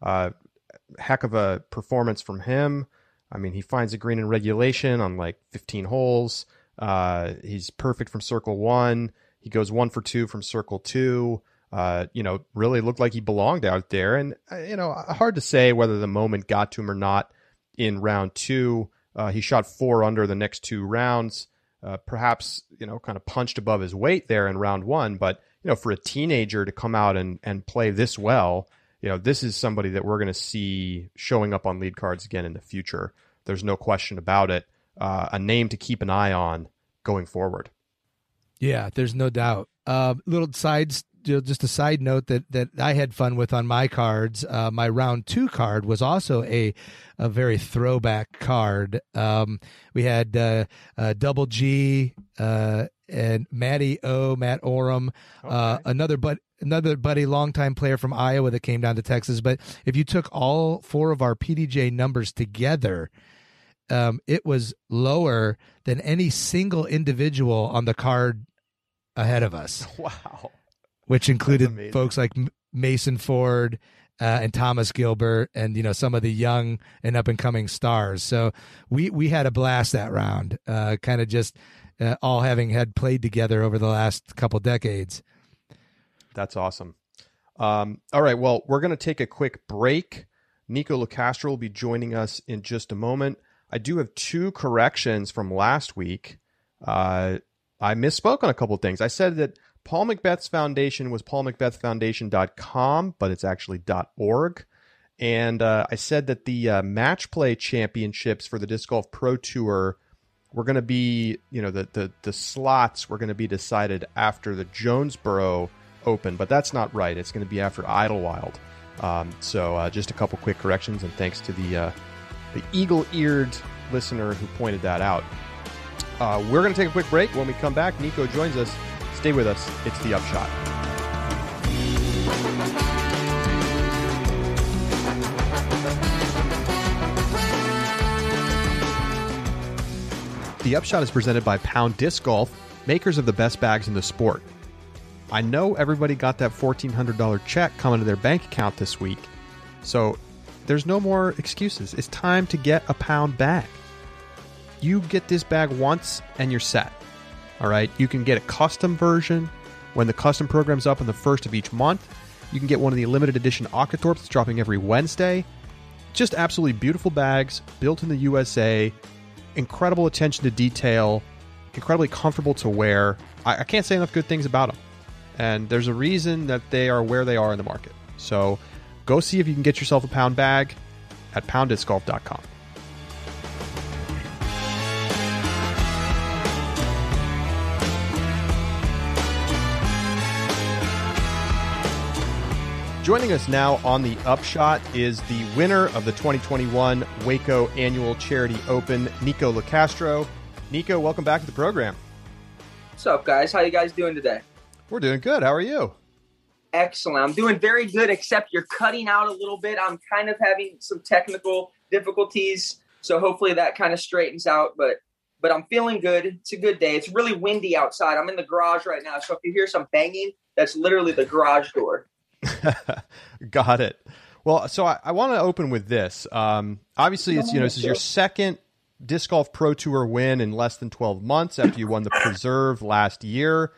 A: Heck of a performance from him. I mean, he finds a green in regulation on like 15 holes. He's perfect from circle 1. He goes 1 for 2 from circle 2. Really looked like he belonged out there. And, hard to say whether the moment got to him or not in round 2. He shot 4 under the next 2 rounds. Perhaps, kind of punched above his weight there in round 1. But, for a teenager to come out and play this well, this is somebody that we're going to see showing up on lead cards again in the future. There's no question about it. A name to keep an eye on going forward.
B: Yeah, there's no doubt. Just a side note that I had fun with on my cards. My round 2 card was also a very throwback card. We had Double G and Matt Oram, okay. Another buddy, longtime player from Iowa that came down to Texas. But if you took all 4 of our PDJ numbers together, it was lower than any single individual on the card ahead of us.
A: Wow.
B: Which included folks like Mason Ford and Thomas Gilbert and, some of the young and up and coming stars. So we had a blast that round, kind of just all having had played together over the last couple decades.
A: That's awesome. All right, well, we're going to take a quick break. Nico Locastro will be joining us in just a moment. I do have 2 corrections from last week. I misspoke on a couple of things. I said that Paul McBeth's foundation was paulmcbethfoundation.com, but it's actually .org. And I said that the match play championships for the Disc Golf Pro Tour were going to be, the slots were going to be decided after the Jonesboro Open, but that's not right. It's going to be after Idlewild. So just a couple quick corrections, and thanks to the eagle-eared listener who pointed that out. We're going to take a quick break. When we come back, Nico joins us. Stay with us. It's The Upshot. The Upshot is presented by Pound Disc Golf, makers of the best bags in the sport. I know everybody got that $1,400 check coming to their bank account this week, so there's no more excuses. It's time to get a Pound bag. You get this bag once and you're set. All right, you can get a custom version when the custom program's up on the 1st of each month. You can get one of the limited edition Octothorpes that's dropping every Wednesday. Just absolutely beautiful bags, built in the USA, incredible attention to detail, incredibly comfortable to wear. I can't say enough good things about them. And there's a reason that they are where they are in the market. So go see if you can get yourself a Pound bag at pounddiscgolf.com. Joining us now on The Upshot is the winner of the 2021 Waco Annual Charity Open, Nico Locastro. Nico, welcome back to the program.
C: What's up, guys? How you guys doing today?
A: We're doing good. How are you?
C: Excellent. I'm doing very good, except you're cutting out a little bit. I'm kind of having some technical difficulties, so hopefully that kind of straightens out. But I'm feeling good. It's a good day. It's really windy outside. I'm in the garage right now, so if you hear some banging, that's literally the garage door.
A: Got it. Well, so I want to open with this. Obviously, it's this is your second Disc Golf Pro Tour win in less than 12 months after you won the Preserve last year.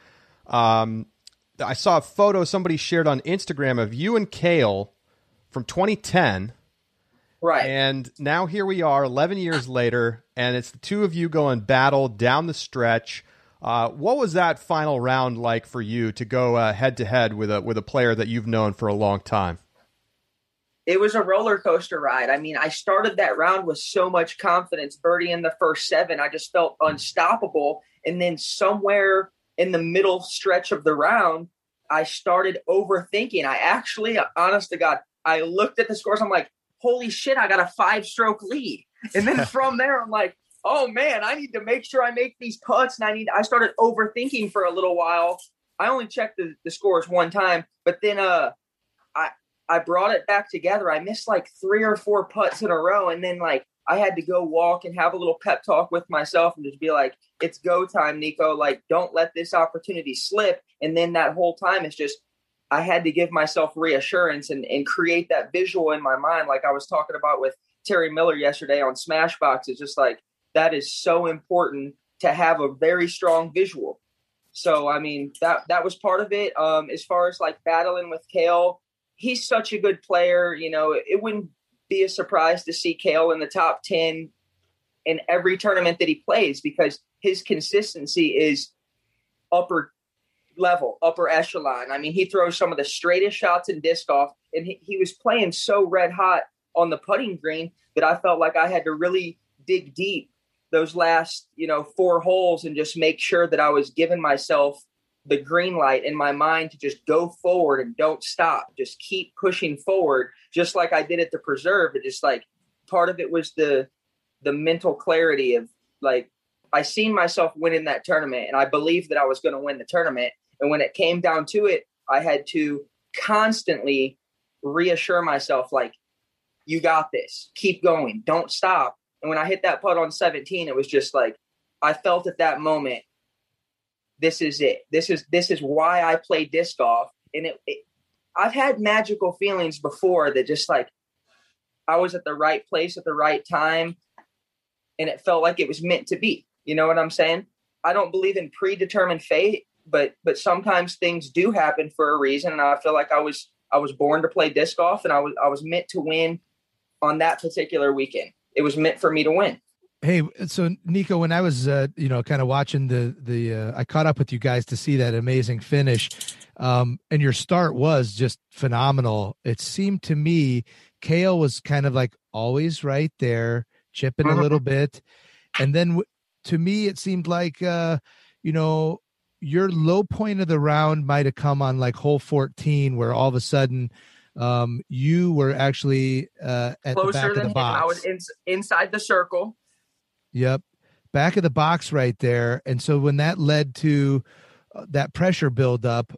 A: I saw a photo somebody shared on Instagram of you and Cale from 2010.
C: Right.
A: And now here we are 11 years later, and it's the two of you going battle down the stretch. What was that final round like for you to go head to head with a player that you've known for a long time?
C: It was a roller coaster ride. I mean, I started that round with so much confidence, birdieing the first 7. I just felt unstoppable. And then somewhere in the middle stretch of the round, I started overthinking. I actually, honest to God, I looked at the scores. I'm like, holy shit, I got a 5-stroke lead. And then from there, I'm like, oh man, I need to make sure I make these putts. And I started overthinking for a little while. I only checked the scores one time, but then I brought it back together. I missed like 3 or 4 putts in a row. And then like I had to go walk and have a little pep talk with myself and just be like, it's go time, Nico. Like, don't let this opportunity slip. And then that whole time it's just, I had to give myself reassurance and create that visual in my mind. Like I was talking about with Terry Miller yesterday on Smashbox. It's just like, that is so important to have a very strong visual. So, I mean, that was part of it. As far as like battling with Cale, he's such a good player. You know, it wouldn't be a surprise to see Cale in the top 10 in every tournament that he plays because his consistency is upper level, upper echelon. I mean, he throws some of the straightest shots in disc golf, and he was playing so red hot on the putting green that I felt like I had to really dig deep those last, 4 holes and just make sure that I was giving myself the green light in my mind to just go forward and don't stop. Just keep pushing forward, just like I did at the Preserve. It just like part of it was the mental clarity of like, I seen myself winning that tournament and I believed that I was going to win the tournament. And when it came down to it, I had to constantly reassure myself, like, you got this, keep going, don't stop. And when I hit that putt on 17, it was just like, I felt at that moment, this is it. This is why I play disc golf. And I've had magical feelings before that just like I was at the right place at the right time. And it felt like it was meant to be. You know what I'm saying? I don't believe in predetermined fate, but sometimes things do happen for a reason. And I feel like I was born to play disc golf, and I was meant to win on that particular weekend. It was meant for me to win.
B: Hey, so Nico, when I was, kind of watching I caught up with you guys to see that amazing finish. And your start was just phenomenal. It seemed to me, Cale was kind of like always right there, chipping a little bit. And then to me, it seemed like, your low point of the round might've come on like hole 14, where all of a sudden, you were actually, at
C: closer
B: the back of the
C: than
B: box.
C: him. I was inside the circle.
B: Yep. Back of the box right there. And so when that led to that pressure buildup,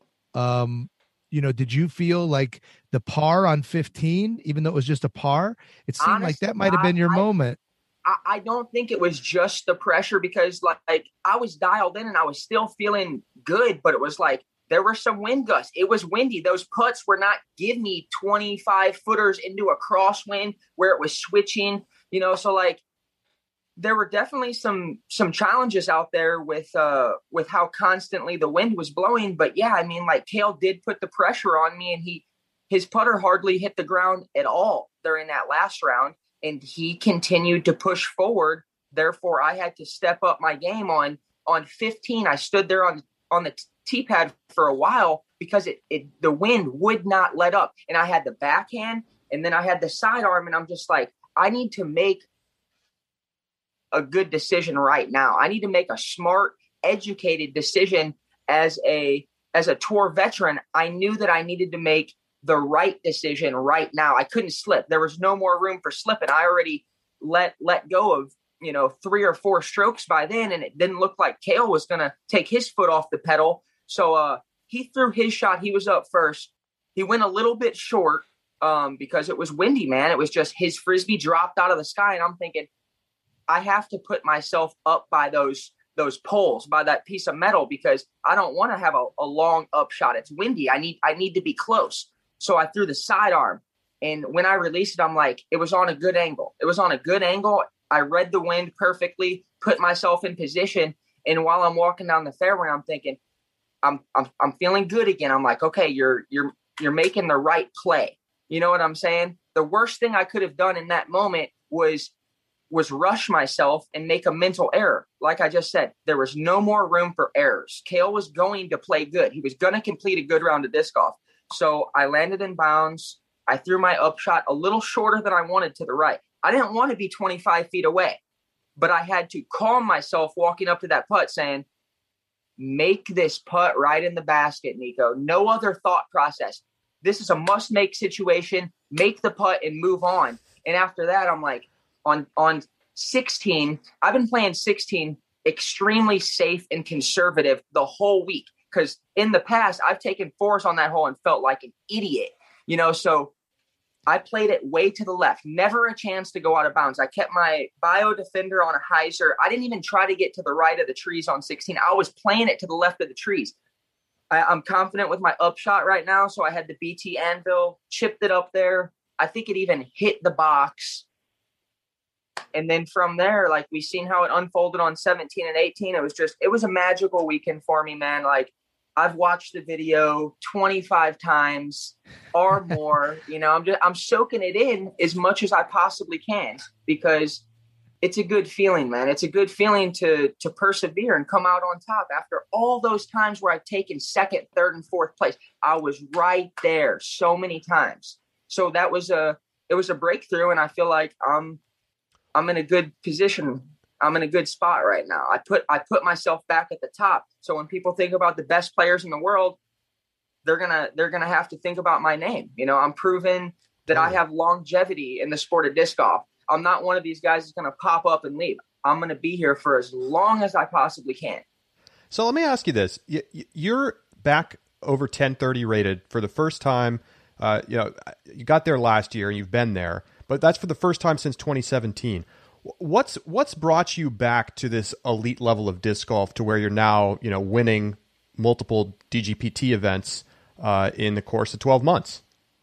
B: did you feel like the par on 15, even though it was just a par, it seemed like that might have been your moment.
C: I don't think it was just the pressure, because like I was dialed in and I was still feeling good, but it was like there were some wind gusts. It was windy. Those putts were not giving me 25 footers into a crosswind where it was switching, so like there were definitely some challenges out there with how constantly the wind was blowing. But yeah, I mean, like Cale did put the pressure on me, and his putter hardly hit the ground at all during that last round, and he continued to push forward. Therefore, I had to step up my game on 15. I stood there on the tee pad for a while because the wind would not let up, and I had the backhand, and then I had the sidearm, and I'm just like, I need to make a good decision right now. I need to make a smart, educated decision as a tour veteran. I knew that I needed to make the right decision right now. I couldn't slip. There was no more room for slipping. I already let go of, 3 or 4 strokes by then, and it didn't look like Cale was going to take his foot off the pedal. So he threw his shot. He was up first. He went a little bit short because it was windy, man. It was just his Frisbee dropped out of the sky, and I'm thinking, I have to put myself up by those poles, by that piece of metal, because I don't want to have a long upshot. It's windy. I need to be close. So I threw the sidearm, and when I released it, I'm like, it was on a good angle. I read the wind perfectly, put myself in position, and while I'm walking down the fairway, I'm thinking, I'm feeling good again. I'm like, okay, you're making the right play. You know what I'm saying? The worst thing I could have done in that moment was rush myself and make a mental error. Like I just said, there was no more room for errors. Cale was going to play good. He was going to complete a good round of disc golf. So I landed in bounds. I threw my upshot a little shorter than I wanted to the right. I didn't want to be 25 feet away, but I had to calm myself walking up to that putt saying, make this putt right in the basket, Nico. No other thought process. This is a must-make situation. Make the putt and move on. And after that, I'm like, on 16, I've been playing 16 extremely safe and conservative the whole week, because in the past I've taken 4s on that hole and felt like an idiot, so I played it way to the left, never a chance to go out of bounds. I kept my Bio Defender on a hyzer. I didn't even try to get to the right of the trees on 16. I was playing it to the left of the trees. I'm confident with my upshot right now. So I had the BT Anvil, chipped it up there. I think it even hit the box. And then from there, like, we seen how it unfolded on 17 and 18. It was a magical weekend for me, man. Like, I've watched the video 25 times or more. I'm soaking it in as much as I possibly can, because it's a good feeling, man. It's a good feeling to persevere and come out on top after all those times where I've taken 2nd, 3rd, and 4th place. I was right there so many times. So it was a breakthrough, and I feel like I'm in a good position. I'm in a good spot right now. I put myself back at the top. So when people think about the best players in the world, they're gonna have to think about my name. I'm proven that I have longevity in the sport of disc golf. I'm not one of these guys that's gonna pop up and leave. I'm gonna be here for as long as I possibly can.
A: So let me ask you this: you're back over 1030 rated for the first time. You got there last year and you've been there, but that's for the first time since 2017. What's brought you back to this elite level of disc golf to where you're now, winning multiple DGPT events in the course of 12 months?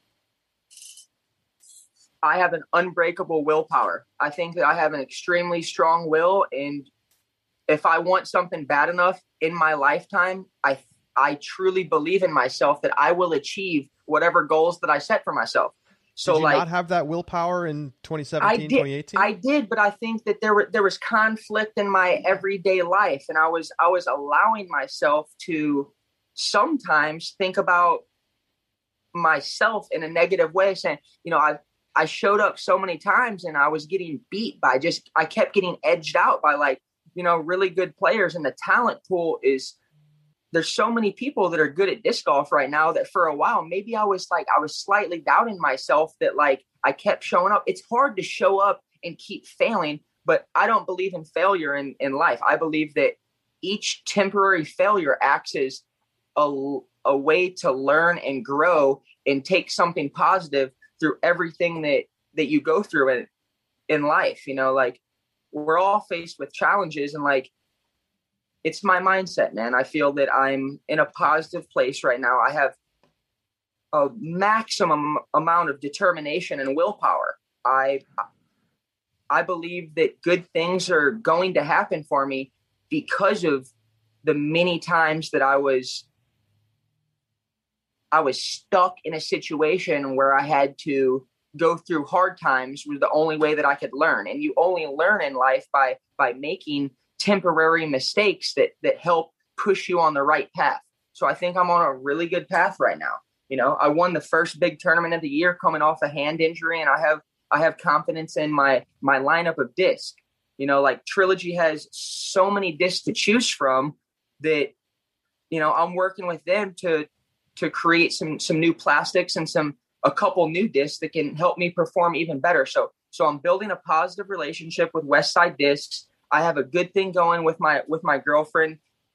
C: I have an unbreakable willpower. I think that I have an extremely strong will, and if I want something bad enough in my lifetime, I truly believe in myself that I will achieve whatever goals that I set for myself. So
A: did you not have that willpower in 2017, 2018?
C: I did, but I think that there was conflict in my everyday life, and I was allowing myself to sometimes think about myself in a negative way, saying, I showed up so many times and I was getting beat by I kept getting edged out by really good players, and the talent pool there's so many people that are good at disc golf right now that for a while, maybe I was slightly doubting myself that I kept showing up. It's hard to show up and keep failing, but I don't believe in failure in life. I believe that each temporary failure acts as a way to learn and grow and take something positive through everything that you go through in life. We're all faced with challenges, and it's my mindset, man. I feel that I'm in a positive place right now. I have a maximum amount of determination and willpower. I believe that good things are going to happen for me because of the many times that I was stuck in a situation where I had to go through hard times. Was the only way that I could learn. And you only learn in life by making temporary mistakes that help push you on the right path. So I think I'm on a really good path right now. I won the first big tournament of the year coming off a hand injury, and I have confidence in my lineup of disc. Trilogy has so many discs to choose from that, I'm working with them to create some new plastics and a couple new discs that can help me perform even better. So I'm building a positive relationship with Westside Discs. I have a good thing going with my girlfriend,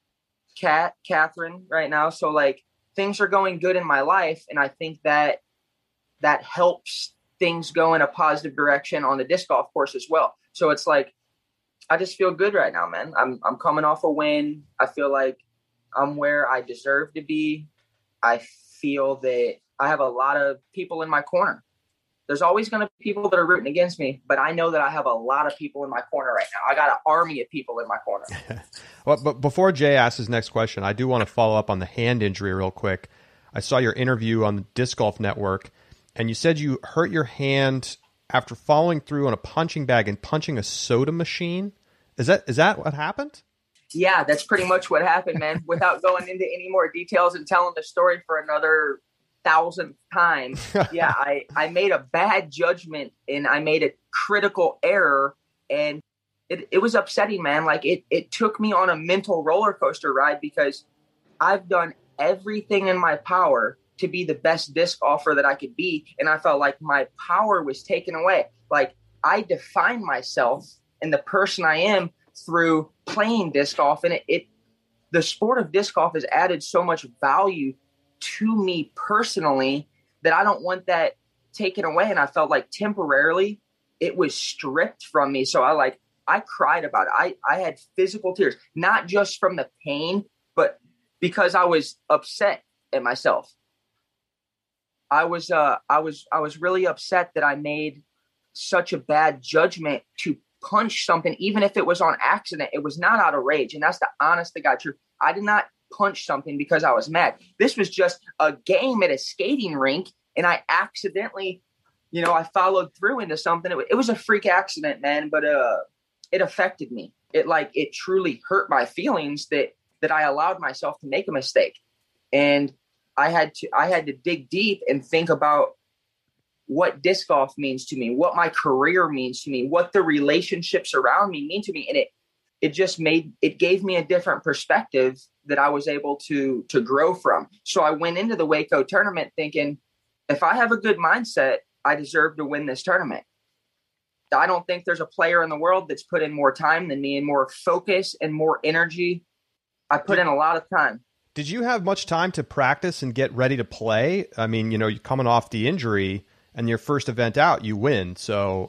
C: Catherine, right now. So things are going good in my life. And I think that helps things go in a positive direction on the disc golf course as well. So it's I just feel good right now, man. I'm coming off a win. I feel like I'm where I deserve to be. I feel that I have a lot of people in my corner. There's always going to be people that are rooting against me, but I know that I have a lot of people in my corner right now. I got an army of people in my corner.
A: Well, but before Jay asks his next question, I do want to follow up on the hand injury real quick. I saw your interview on the Disc Golf Network, and you said you hurt your hand after following through on a punching bag and punching a soda machine. Is that what happened?
C: Yeah, that's pretty much what happened, man. Without going into any more details and telling the story for another 1,000th time. Yeah, I made a bad judgment and I made a critical error, and it was upsetting, man. It took me on a mental roller coaster ride because I've done everything in my power to be the best disc golfer that I could be. And I felt like my power was taken away. I define myself and the person I am through playing disc golf. And the sport of disc golf has added so much value to me personally that I don't want that taken away. And I felt like temporarily it was stripped from me. So I cried about it. I had physical tears, not just from the pain, but because I was upset at myself. I was really upset that I made such a bad judgment to punch something, even if it was on accident. It was not out of rage. And that's the honest to God truth. I did not punch something because I was mad. This was just a game at a skating rink, and I accidentally, I followed through into something. It was a freak accident, man, but it affected me. It truly hurt my feelings that I allowed myself to make a mistake. And I had to dig deep and think about what disc golf means to me, what my career means to me, what the relationships around me mean to me. And it gave me a different perspective that I was able to grow from. So I went into the Waco tournament thinking, if I have a good mindset, I deserve to win this tournament. I don't think there's a player in the world that's put in more time than me and more focus and more energy. I put in a lot of time.
A: Did you have much time to practice and get ready to play? I mean, you're coming off the injury and your first event out, you win. So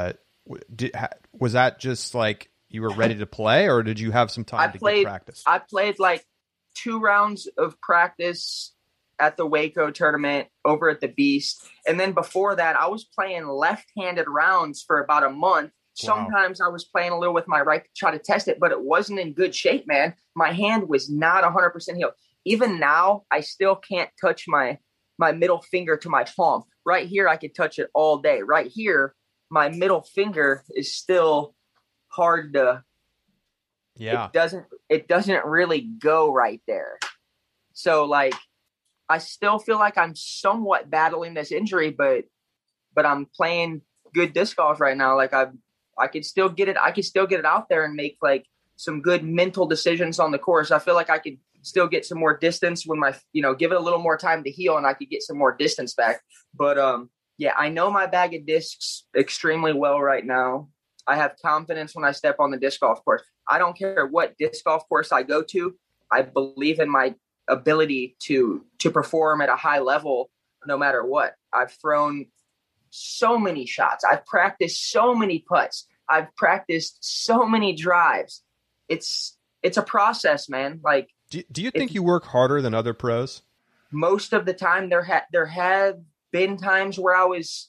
A: was that just you were ready to play, or did you have some time to get practice?
C: I played 2 rounds of practice at the Waco tournament over at the Beast. And then before that, I was playing left-handed rounds for about a month Sometimes I was playing a little with my right to try to test it, but it wasn't in good shape, man. My hand was not 100% healed. Even now, I still can't touch my middle finger to my palm. Right here, I could touch it all day. Right here, my middle finger is still hard to.
A: Yeah.
C: It doesn't really go right there. So like, I still feel like I'm somewhat battling this injury, but I'm playing good disc golf right now. Like I could still get it. I could still get it out there and make like some good mental decisions on the course. I feel like I could still get some more distance when give it a little more time to heal, and I could get some more distance back. But yeah, I know my bag of discs extremely well right now. I have confidence when I step on the disc golf course. I don't care what disc golf course I go to. I believe in my ability to perform at a high level no matter what. I've thrown so many shots. I've practiced so many putts. I've practiced so many drives. It's a process, man. Like,
A: do you think you work harder than other pros?
C: Most of the time, there have been times where I was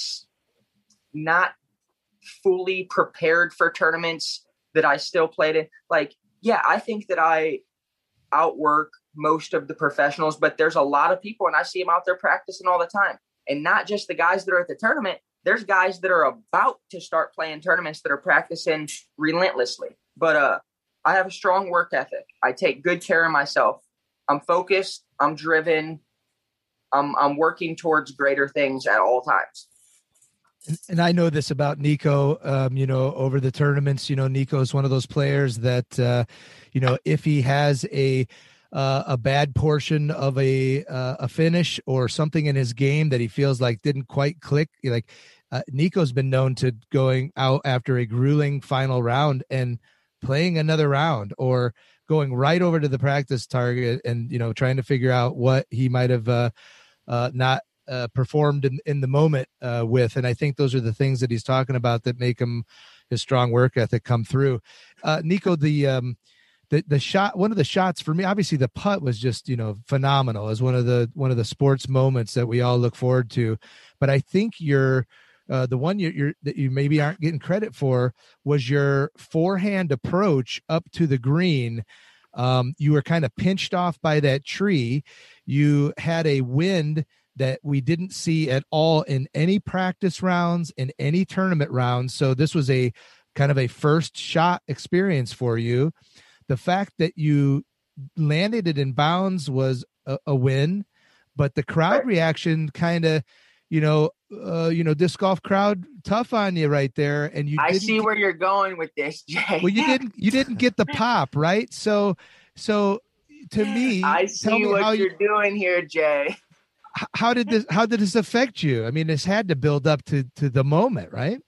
C: not fully prepared for tournaments that I still played in. Like, yeah, I think that I outwork most of the professionals, but there's a lot of people, and I see them out there practicing all the time. And not just the guys that are at the tournament. There's guys that are about to start playing tournaments that are practicing relentlessly. But I have a strong work ethic. I take good care of myself. I'm focused. I'm driven. I'm working towards greater things at all times.
B: And I know this about Nico, over the tournaments, Nico is one of those players that, if he has a bad portion of a finish or something in his game that he feels like didn't quite click, Nico's been known to going out after a grueling final round and playing another round, or going right over to the practice target and, trying to figure out what he might have not performed in the moment with. And I think those are the things that he's talking about that make his strong work ethic come through. Nico, the shot, one of the shots for me, obviously the putt was just, phenomenal, as one of the sports moments that we all look forward to. But I think the one that you maybe aren't getting credit for was your forehand approach up to the green. You were kind of pinched off by that tree. You had a wind that we didn't see at all in any practice rounds, in any tournament rounds. So this was a kind of a first shot experience for you. The fact that you landed it in bounds was a win, but the crowd reaction kind of, disc golf crowd tough on you right there. And
C: I see where you're going with this, Jay.
B: Well, you didn't get the pop, right? So to me,
C: I see what you're doing here, Jay.
B: How did this affect you? I mean, this had to build up to the moment, right?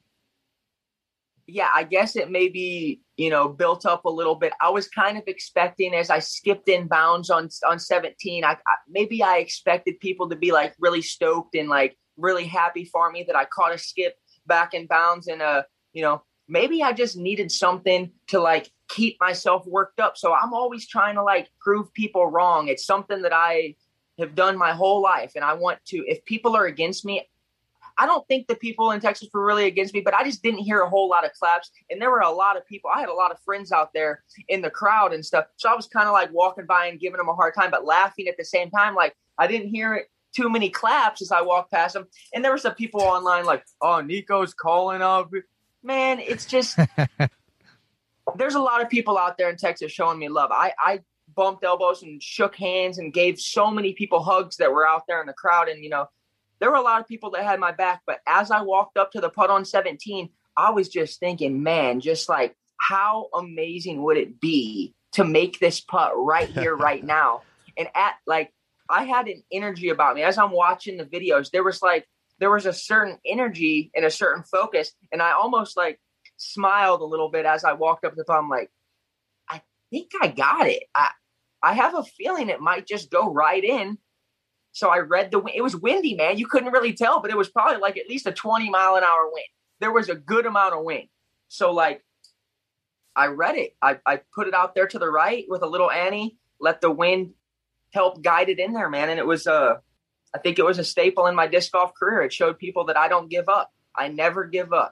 C: Yeah, I guess it maybe, built up a little bit. I was kind of expecting, as I skipped in bounds on 17, I expected people to be like really stoked and like really happy for me that I caught a skip back in bounds. And, maybe I just needed something to like keep myself worked up. So I'm always trying to like prove people wrong. It's something that I have done my whole life. And I want to, if people are against me, I don't think the people in Texas were really against me, but I just didn't hear a whole lot of claps. And there were a lot of people. I had a lot of friends out there in the crowd and stuff. So I was kind of like walking by and giving them a hard time, but laughing at the same time. Like, I didn't hear too many claps as I walked past them. And there were some people online like, oh, Nico's calling up. Man, it's just, there's a lot of people out there in Texas showing me love. I bumped elbows and shook hands and gave so many people hugs that were out there in the crowd. And, there were a lot of people that had my back, but as I walked up to the putt on 17, I was just thinking, man, just like, how amazing would it be to make this putt right here, right now? And I had an energy about me as I'm watching the videos. There was a certain energy and a certain focus. And I almost like smiled a little bit as I walked up to the putt. I'm like, I think I got it. I have a feeling it might just go right in. So I read it was windy, man. You couldn't really tell, but it was probably like at least a 20-mile-an-hour wind. There was a good amount of wind. So like, I read it. I put it out there to the right with a little Annie, let the wind help guide it in there, man. And it was I think it was a staple in my disc golf career. It showed people that I don't give up. I never give up.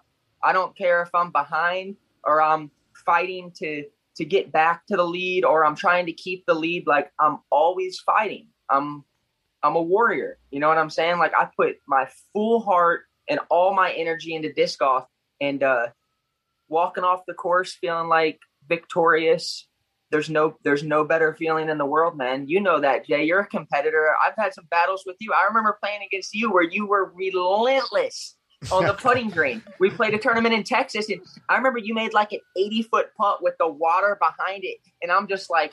C: I don't care if I'm behind or I'm fighting to get back to the lead or I'm trying to keep the lead. Like, I'm always fighting. I'm a warrior. You know what I'm saying? Like, I put my full heart and all my energy into disc golf, and walking off the course feeling like victorious. There's no better feeling in the world, man. You know that, Jay. You're a competitor. I've had some battles with you. I remember playing against you where you were relentless on the putting green. We played a tournament in Texas, and I remember you made like an 80-foot putt with the water behind it, and I'm just like,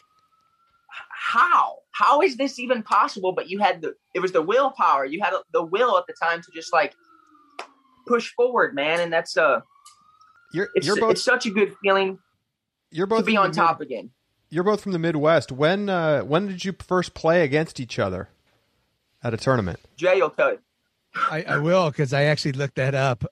C: how is this even possible? But you had it was the willpower. You had the will at the time to just like push forward, man. And that's it's such a good feeling.
A: You're both
C: to be on top again.
A: You're both from the Midwest. When did you first play against each other at a tournament?
C: Jay will tell you.
B: I will, because I actually looked that up.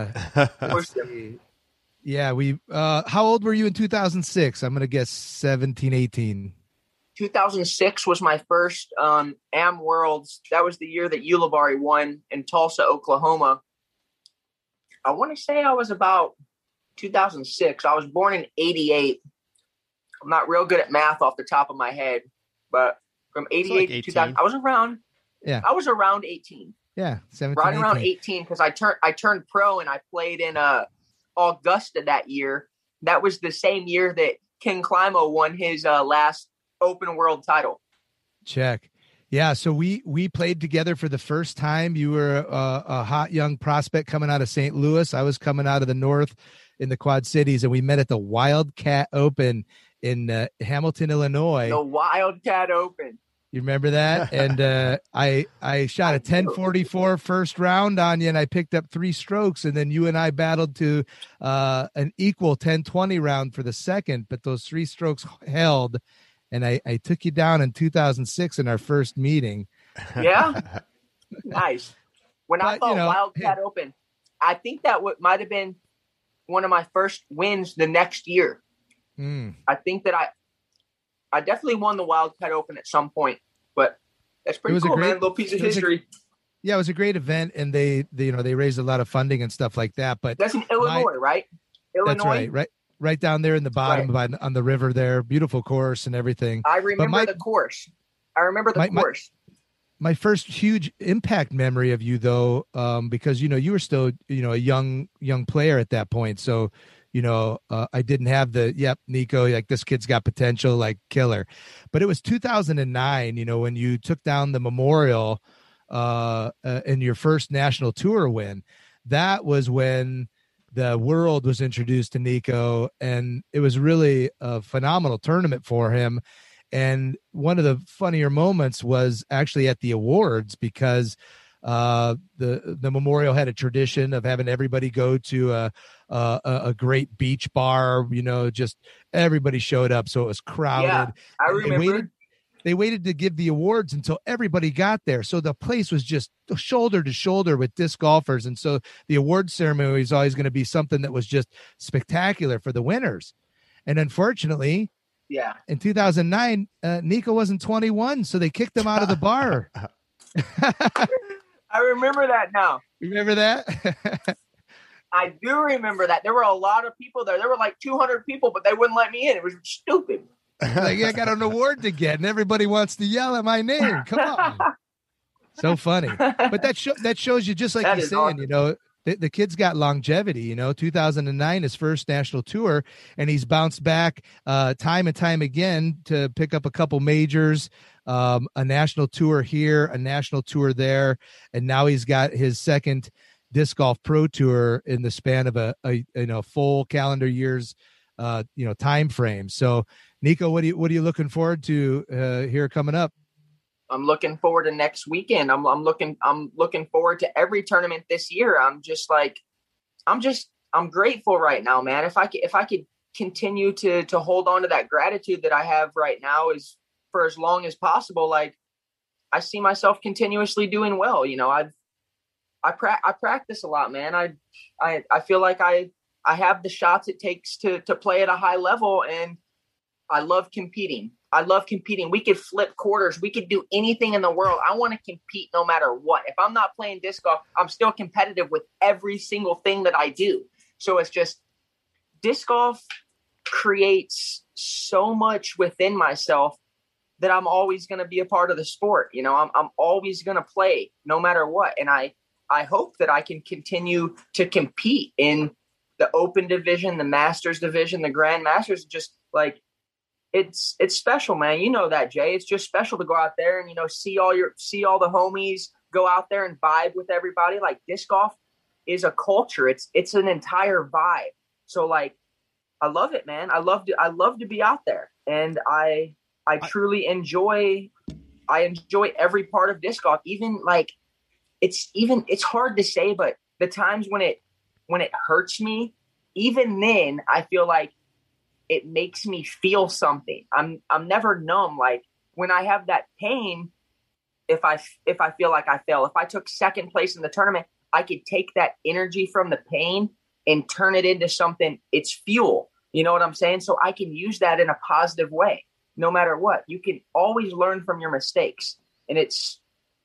B: Yeah, we. How old were you in 2006? I'm going to guess 17, 18.
C: 2006 was my first Am Worlds. That was the year that Ulibarri won in Tulsa, Oklahoma. I want to say I was about 2006. I was born in 88. I'm not real good at math off the top of my head, but from 88 to 2000, I was around.
B: Yeah,
C: I was around 18.
B: Yeah, 17,
C: right
B: 18.
C: around 18, because I turned pro and I played in Augusta that year. That was the same year that Ken Climo won his last Open World title.
B: Check. Yeah, so we played together for the first time. You were a hot young prospect coming out of St. Louis. I was coming out of the North in the Quad Cities, and we met at the Wildcat Open in Hamilton, Illinois.
C: The Wildcat Open.
B: You remember that? And I shot a 1044 first round on you, and I picked up 3 strokes, and then you and I battled to an equal 1020 round for the second, but those 3 strokes held, and I took you down in 2006 in our first meeting.
C: Yeah? Nice. I thought Wildcat Open, I think that might have been one of my first wins the next year. I think that I definitely won the Wildcat Open at some point, but that's pretty cool, man. Little piece of history.
B: Yeah, it was a great event, and they raised a lot of funding and stuff like that. But
C: that's in Illinois, right? Illinois,
B: that's right down there in the bottom on the river there. Beautiful course and everything.
C: I remember the course.
B: My first huge impact memory of you, though, because you were still a young player at that point, so. I didn't have Nico, like this kid's got potential, like killer. But it was 2009, when you took down the Memorial in your first national tour win. That was when the world was introduced to Nico, and it was really a phenomenal tournament for him. And one of the funnier moments was actually at the awards, because the Memorial had a tradition of having everybody go to a great beach bar, just everybody showed up. So it was crowded.
C: Yeah, I remember.
B: They waited to give the awards until everybody got there. So the place was just shoulder to shoulder with disc golfers. And so the award ceremony was always going to be something that was just spectacular for the winners. And unfortunately, in 2009, Nico wasn't 21. So they kicked him out of the bar.
C: I remember that now.
B: Remember that?
C: I do remember that. There were a lot of people there. There were like 200 people, but they wouldn't let me in. It was stupid.
B: Like, I got an award to get, and everybody wants to yell at my name. Come on. So funny. But that shows you, just like you're saying, awesome. The kid's got longevity. 2009, his first national tour, and he's bounced back time and time again to pick up a couple majors, a national tour here, a national tour there, and now he's got his second disc golf pro tour in the span of a full calendar year's time frame. So, Nico, what are you looking forward to here coming up?
C: I'm looking forward to next weekend. I'm looking forward to every tournament this year. I'm grateful right now, man. If I could continue to hold on to that gratitude that I have right now is for as long as possible. Like, I see myself continuously doing well. I practice a lot, man. I feel like I have the shots it takes to play at a high level, and I love competing. We could flip quarters. We could do anything in the world. I want to compete no matter what. If I'm not playing disc golf, I'm still competitive with every single thing that I do. So it's just disc golf creates so much within myself that I'm always going to be a part of the sport. You know, I'm always going to play no matter what. And I hope that I can continue to compete in the Open division, the Masters division, the Grand Masters. Just like, it's special, man. You know that, Jay. It's just special to go out there and, you know, see all the homies, go out there and vibe with everybody. Like, disc golf is a culture. It's an entire vibe. So like, I love it, man. I love to be out there, and I truly enjoy every part of disc golf. Even like, it's hard to say, but the times when it hurts me, even then I feel like it makes me feel something. I'm never numb. Like, when I have that pain, if I feel like I fail, if I took second place in the tournament, I could take that energy from the pain and turn it into something. It's fuel. You know what I'm saying? So I can use that in a positive way, no matter what. You can always learn from your mistakes. And it's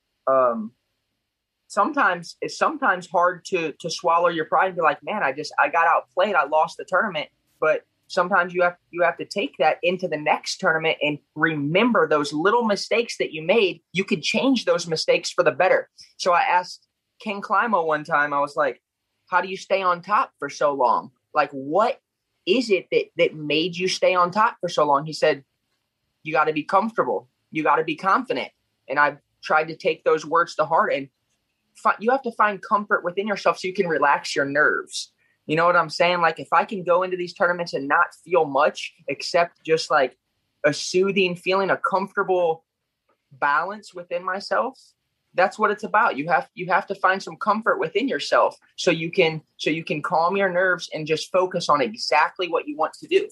C: sometimes hard to swallow your pride and be like, man, I got outplayed. I lost the tournament. But sometimes you have to take that into the next tournament and remember those little mistakes that you made. You could change those mistakes for the better. So I asked Ken Climo one time, I was like, how do you stay on top for so long? Like, what is it that made you stay on top for so long? He said, you got to be comfortable. You got to be confident. And I've tried to take those words to heart, and you have to find comfort within yourself so you can relax your nerves. You know what I'm saying? Like, if I can go into these tournaments and not feel much except just like a soothing feeling, a comfortable balance within myself, that's what it's about. You have to find some comfort within yourself so you can calm your nerves and just focus on exactly what you want to do.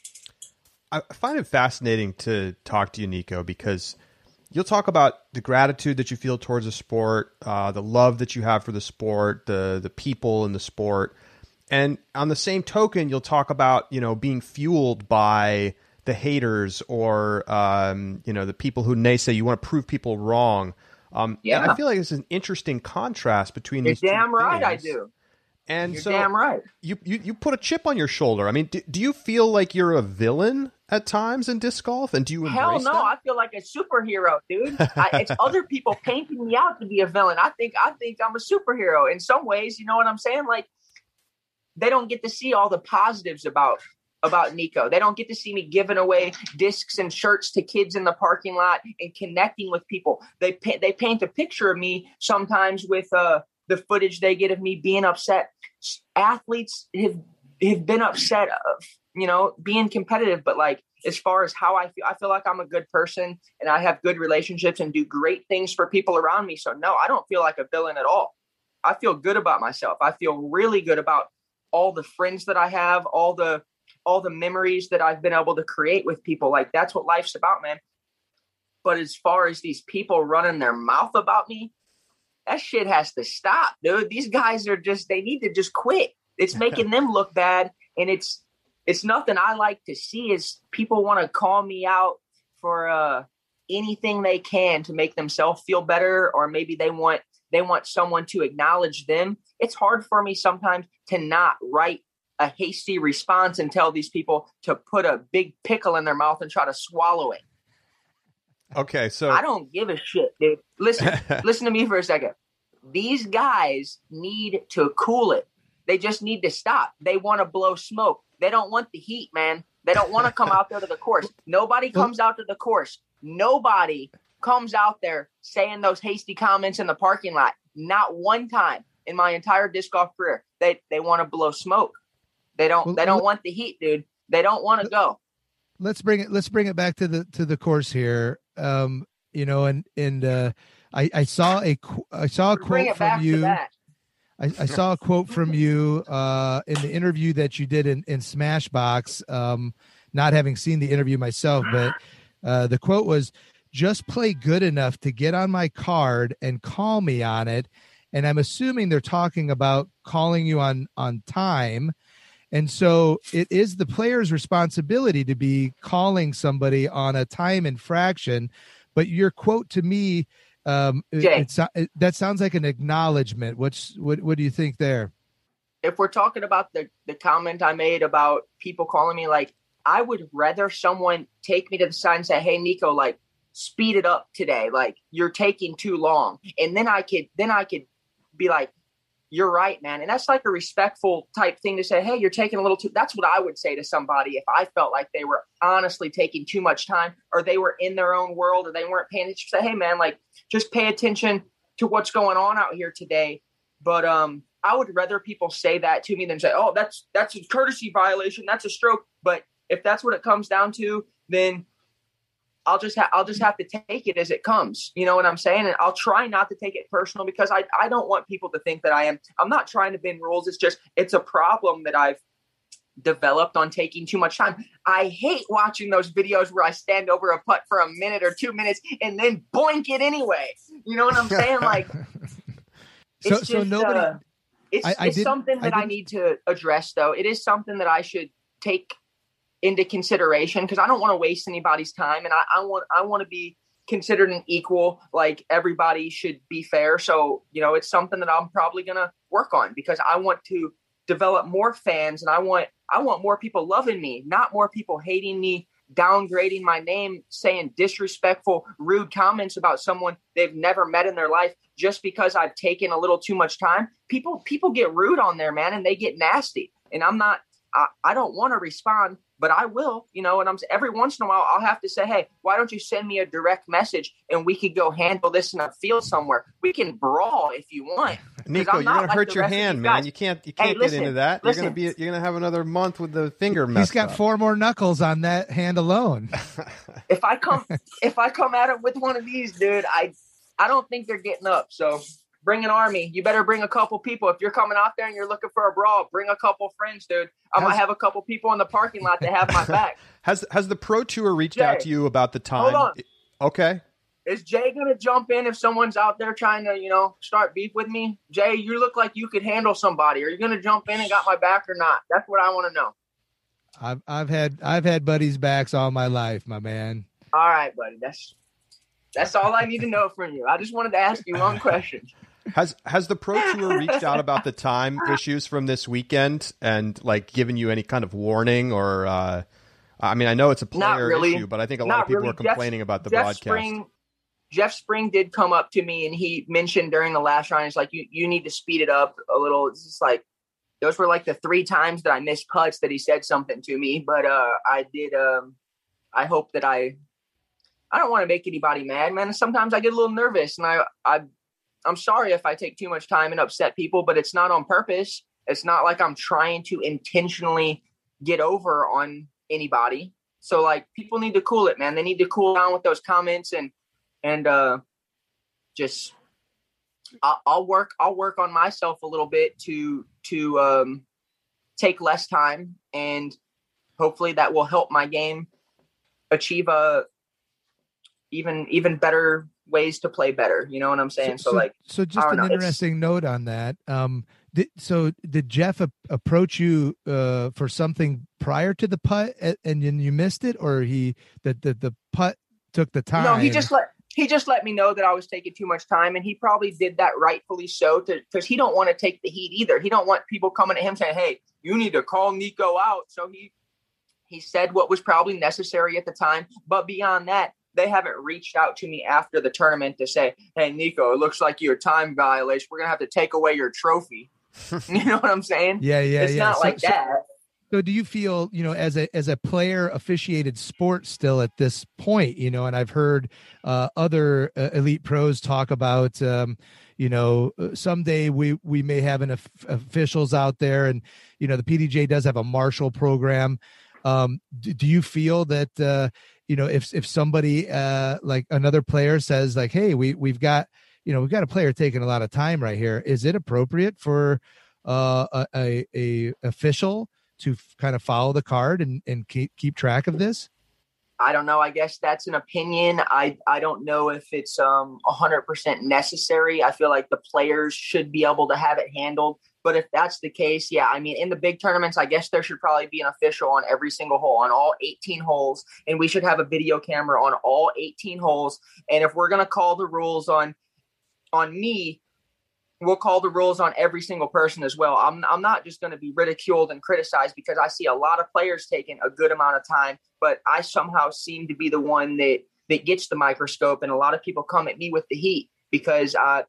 A: I find it fascinating to talk to you, Nico, because you'll talk about the gratitude that you feel towards the sport, the love that you have for the sport, the people in the sport. And on the same token, you'll talk about, you know, being fueled by the haters or, the people who naysay. You want to prove people wrong. And I feel like it's an interesting contrast between these two things.
C: You're damn right I do.
A: And
C: you're
A: so
C: damn right.
A: You put a chip on your shoulder. I mean, do you feel like you're a villain at times in disc golf? And do you embrace
C: Hell no,
A: that?
C: I feel like a superhero, dude. It's other people painting me out to be a villain. I think I'm a superhero in some ways. You know what I'm saying? Like, they don't get to see all the positives about Nico. They don't get to see me giving away discs and shirts to kids in the parking lot and connecting with people. They paint a picture of me sometimes with the footage they get of me being upset. Athletes have been upset of, you know, being competitive, but like, as far as how I feel like I'm a good person and I have good relationships and do great things for people around me. So no, I don't feel like a villain at all. I feel good about myself. I feel really good about all the friends that I have, all the memories that I've been able to create with people. Like, that's what life's about, man. But as far as these people running their mouth about me, that shit has to stop, dude. These guys they need to just quit. It's making them look bad. And it's nothing I like to see is people want to call me out for anything they can to make themselves feel better. Or maybe they want someone to acknowledge them. It's hard for me sometimes to not write a hasty response and tell these people to put a big pickle in their mouth and try to swallow it.
A: Okay, so
C: I don't give a shit, dude. Listen to me for a second. These guys need to cool it. They just need to stop. They want to blow smoke. They don't want the heat, man. They don't want to come out there to the course. Nobody comes out to the course. Nobody comes out there saying those hasty comments in the parking lot. Not one time in my entire disc golf career. They want to blow smoke. They don't want the heat, dude. They don't want to go.
B: Let's bring it back to the course here. I saw a quote from you. I saw a quote from you in the interview that you did in Smashbox. Not having seen the interview myself, but the quote was, "Just play good enough to get on my card and call me on it." And I'm assuming they're talking about calling you on time. And so it is the player's responsibility to be calling somebody on a time infraction. But your quote to me, that sounds like an acknowledgement. What do you think there?
C: if we're talking about the comment I made about people calling me, like, I would rather someone take me to the side and say, hey, Nico, like, speed it up today. Like, you're taking too long. And then I could be like, you're right, man. And that's like a respectful type thing to say, hey, you're taking a little too. That's what I would say to somebody if I felt like they were honestly taking too much time, or they were in their own world, or they weren't paying attention. Say, hey, man, like, just pay attention to what's going on out here today. But I would rather people say that to me than say, oh, that's a courtesy violation. That's a stroke. But if that's what it comes down to, then I'll just have to take it as it comes. You know what I'm saying? And I'll try not to take it personal, because I don't want people to think that I'm not trying to bend rules. It's a problem that I've developed on taking too much time. I hate watching those videos where I stand over a putt for a minute or 2 minutes and then boink it anyway. You know what I'm saying? Like, it's something that I need to address, though. It is something that I should take into consideration, because I don't want to waste anybody's time, and I want to be considered an equal. Like, everybody should be fair. So, you know, it's something that I'm probably going to work on, because I want to develop more fans, and I want more people loving me, not more people hating me, downgrading my name, saying disrespectful, rude comments about someone they've never met in their life just because I've taken a little too much time. People get rude on there, man, and they get nasty. And I don't want to respond, but I will, you know, and every once in a while I'll have to say, hey, why don't you send me a direct message and we could go handle this in a field somewhere. We can brawl if you want.
A: Nico, you're going to hurt your hand, man. You can't get into that. You're going to have another month with the finger messed
B: He's got
A: up.
B: 4 more knuckles on that hand alone.
C: If I come at it with one of these, dude, I don't think they're getting up. So bring an army. You better bring a couple people. If you're coming out there and you're looking for a brawl, bring a couple friends, dude. I might have a couple people in the parking lot that have my back.
A: Has the Pro Tour reached out to you about the time?
C: Hold on.
A: Okay.
C: Is Jay going to jump in if someone's out there trying to, you know, start beef with me? Jay, you look like you could handle somebody. Are you going to jump in and got my back or not? That's what I want to know.
B: I've had buddies' backs all my life, my man.
C: All right, buddy. That's all I need to know from you. I just wanted to ask you one question.
A: Has the Pro Tour reached out about the time issues from this weekend and like given you any kind of warning or? I mean, I know it's a player issue, but I think a lot of people are complaining about the broadcast.
C: Jeff Spring did come up to me and he mentioned during the last round, it's like, you need to speed it up a little. It's just like, those were like the 3 times that I missed putts that he said something to me. But I did. I hope that I don't want to make anybody mad, man. Sometimes I get a little nervous, and I'm sorry if I take too much time and upset people, but it's not on purpose. It's not like I'm trying to intentionally get over on anybody. So like, people need to cool it, man. They need to cool down with those comments and just I'll work on myself a little bit to take less time, and hopefully that will help my game achieve even better ways to play better. You know what I'm saying? So
B: just an interesting note on that. Did Jeff approach you for something prior to the putt and you missed it, or the putt took the time?
C: No, he just let me know that I was taking too much time, and he probably did that rightfully so, because he don't want to take the heat either. He don't want people coming at him saying, hey, you need to call Nico out. So he said what was probably necessary at the time. But beyond that, they haven't reached out to me after the tournament to say, hey, Nico, it looks like you're a time violation. We're going to have to take away your trophy. You know what I'm saying?
B: Yeah.
C: It's not like that.
B: So do you feel, you know, as a player officiated sport still at this point, you know, and I've heard other elite pros talk about, you know, someday we may have officials out there, and, you know, the PDJ does have a marshal program. Do you feel that, you know, if somebody like another player says like, hey, we've got a player taking a lot of time right here, is it appropriate for a official to kind of follow the card and keep track of this?
C: I don't know. I guess that's an opinion. I don't know if it's 100% necessary. I feel like the players should be able to have it handled. But if that's the case, yeah, I mean, in the big tournaments, I guess there should probably be an official on every single hole, on all 18 holes. And we should have a video camera on all 18 holes. And if we're going to call the rules on me, we'll call the rules on every single person as well. I'm not just going to be ridiculed and criticized because I see a lot of players taking a good amount of time, but I somehow seem to be the one that gets the microscope, and a lot of people come at me with the heat because I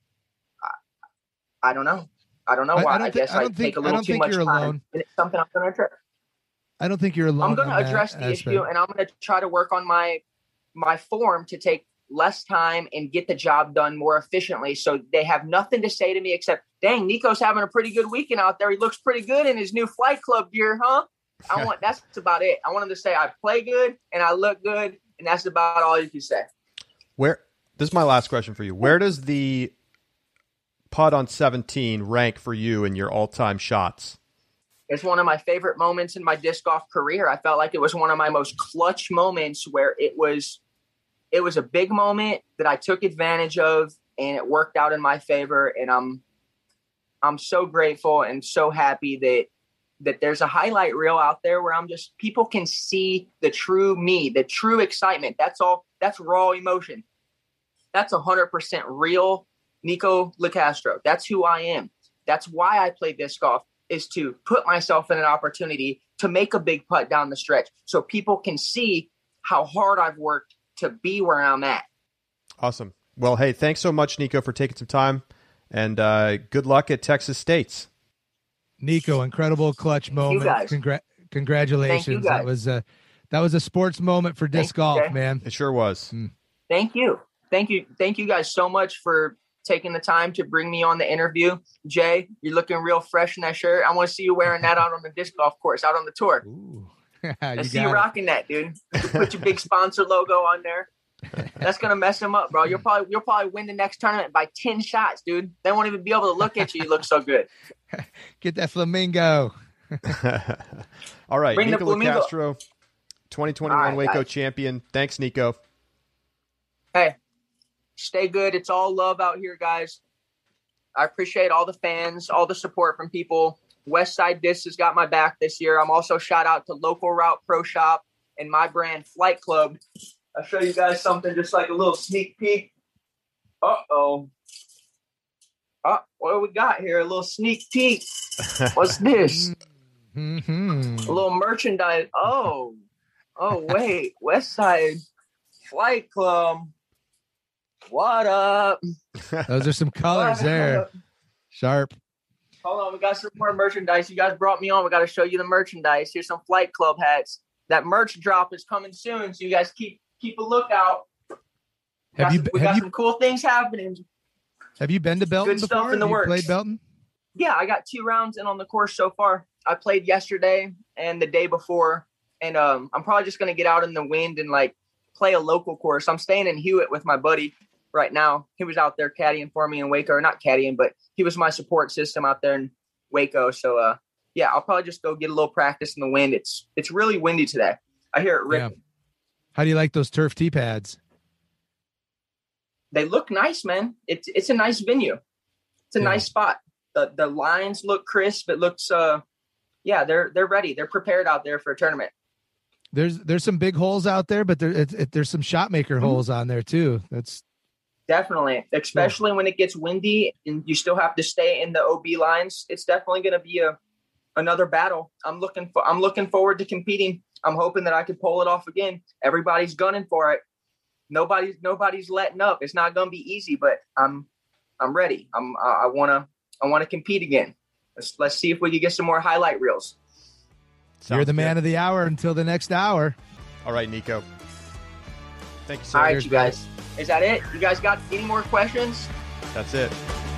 C: don't know. I don't know why. I guess I take a little too much time. And it's something I'm going to address.
B: I don't think you're alone.
C: I'm going to address the issue, and I'm going to try to work on my form to take less time and get the job done more efficiently. So they have nothing to say to me except, dang, Nico's having a pretty good weekend out there. He looks pretty good in his new Flight Club gear, huh? That's about it. I want him to say I play good and I look good, and that's about all you can say.
A: This is my last question for you. Where does the putt on 17 rank for you in your all-time shots?
C: It's one of my favorite moments in my disc golf career. I felt like it was one of my most clutch moments where it was a big moment that I took advantage of, and it worked out in my favor. And I'm so grateful and so happy that there's a highlight reel out there where people can see the true me, the true excitement. That's all. That's raw emotion. That's 100% real Nico Locastro. That's who I am. That's why I play disc golf, is to put myself in an opportunity to make a big putt down the stretch so people can see how hard I've worked to be where I'm at.
A: Awesome. Well, hey, thanks so much, Nico, for taking some time, and good luck at Texas State's.
B: Nico, incredible clutch moment. Congratulations.
C: Thank you guys.
B: That was a sports moment for disc golf,
C: Jay.
B: man.
A: It sure was.
C: Thank you. Thank you guys so much for taking the time to bring me on the interview. Jay, you're looking real fresh in that shirt. I want to see you wearing that out on the disc golf course, out on the tour.
B: Ooh.
C: I see you rocking that, dude. You put your big sponsor logo on there. That's gonna mess them up, bro. You'll probably win the next tournament by 10 shots, dude. They won't even be able to look at you. You look so good.
B: Get that flamingo.
A: All right,
C: Bring
A: Nico Locastro, 2021 Waco guys. Champion. Thanks, Nico.
C: Hey, stay good. It's all love out here, guys. I appreciate all the fans, all the support from people. Westside Disc has got my back this year. I'm also shout out to Local Route Pro Shop and my brand Flight Club. I'll show you guys something, just like a little sneak peek. Uh-oh. What do we got here? A little sneak peek. What's this?
B: Mm-hmm.
C: A little merchandise. Oh, wait. Westside Flight Club. What up?
B: Those are some colors there. Sharp.
C: Hold on, we got some more merchandise. You guys brought me on. We got to show you the merchandise. Here's some Flight Club hats. That merch drop is coming soon, so you guys keep a lookout. We got some cool things happening.
B: Have you been to Belton
C: Good
B: before?
C: stuff in the works.
B: Played Belton?
C: Yeah, I got 2 rounds in on the course so far. I played yesterday and the day before, and I'm probably just going to get out in the wind and play a local course. I'm staying in Hewitt with my buddy right now. He was out there caddying for me in Waco, or not caddying, but he was my support system out there in Waco. So yeah, I'll probably just go get a little practice in the wind. It's really windy today. I hear it ripping.
B: Yeah. How do you like those turf tee pads?
C: They look nice, man. It's a nice venue. It's a nice spot. The lines look crisp. It looks they're ready. They're prepared out there for a tournament.
B: There's some big holes out there, but there's some shot maker holes on there too. That's
C: definitely, especially when it gets windy and you still have to stay in the OB lines. It's definitely going to be another battle. I'm looking forward to competing. I'm hoping that I can pull it off again. Everybody's gunning for it. Nobody's letting up. It's not going to be easy, but I'm ready. I want to compete again. Let's see if we can get some more highlight reels.
B: You're the man of the hour until the next hour.
A: All right, Nico. Thank you, sir.
C: All right, you guys. Is that it? You guys got any more questions?
A: That's it.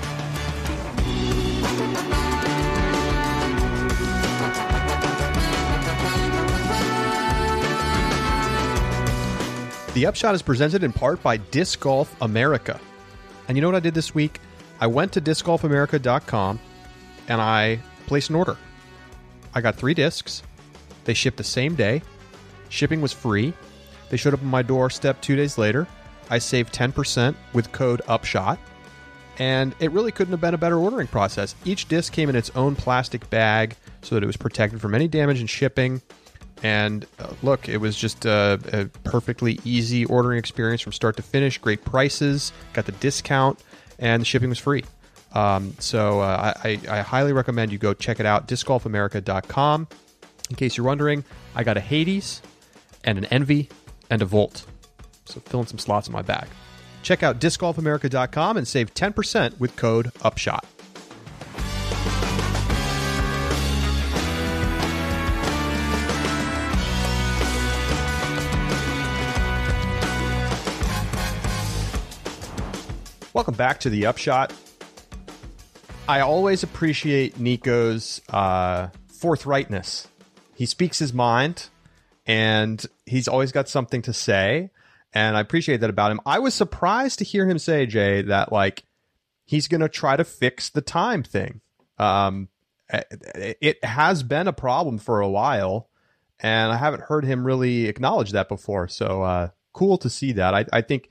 A: The Upshot is presented in part by Disc Golf America. And you know what I did this week? I went to discgolfamerica.com and I placed an order. I got 3 discs. They shipped the same day. Shipping was free. They showed up on my doorstep 2 days later. I saved 10% with code UPSHOT. And it really couldn't have been a better ordering process. Each disc came in its own plastic bag so that it was protected from any damage in shipping. And look, it was just a perfectly easy ordering experience from start to finish. Great prices, got the discount, and the shipping was free. So I highly recommend you go check it out, discgolfamerica.com. In case you're wondering, I got a Hades and an Envy and a Volt. So fill in some slots in my bag. Check out discgolfamerica.com and save 10% with code UPSHOT. Welcome back to the Upshot. I always appreciate Nico's forthrightness. He speaks his mind, and he's always got something to say, and I appreciate that about him. I was surprised to hear him say, Jay, that like he's going to try to fix the time thing. It has been a problem for a while, and I haven't heard him really acknowledge that before. So cool to see that. I think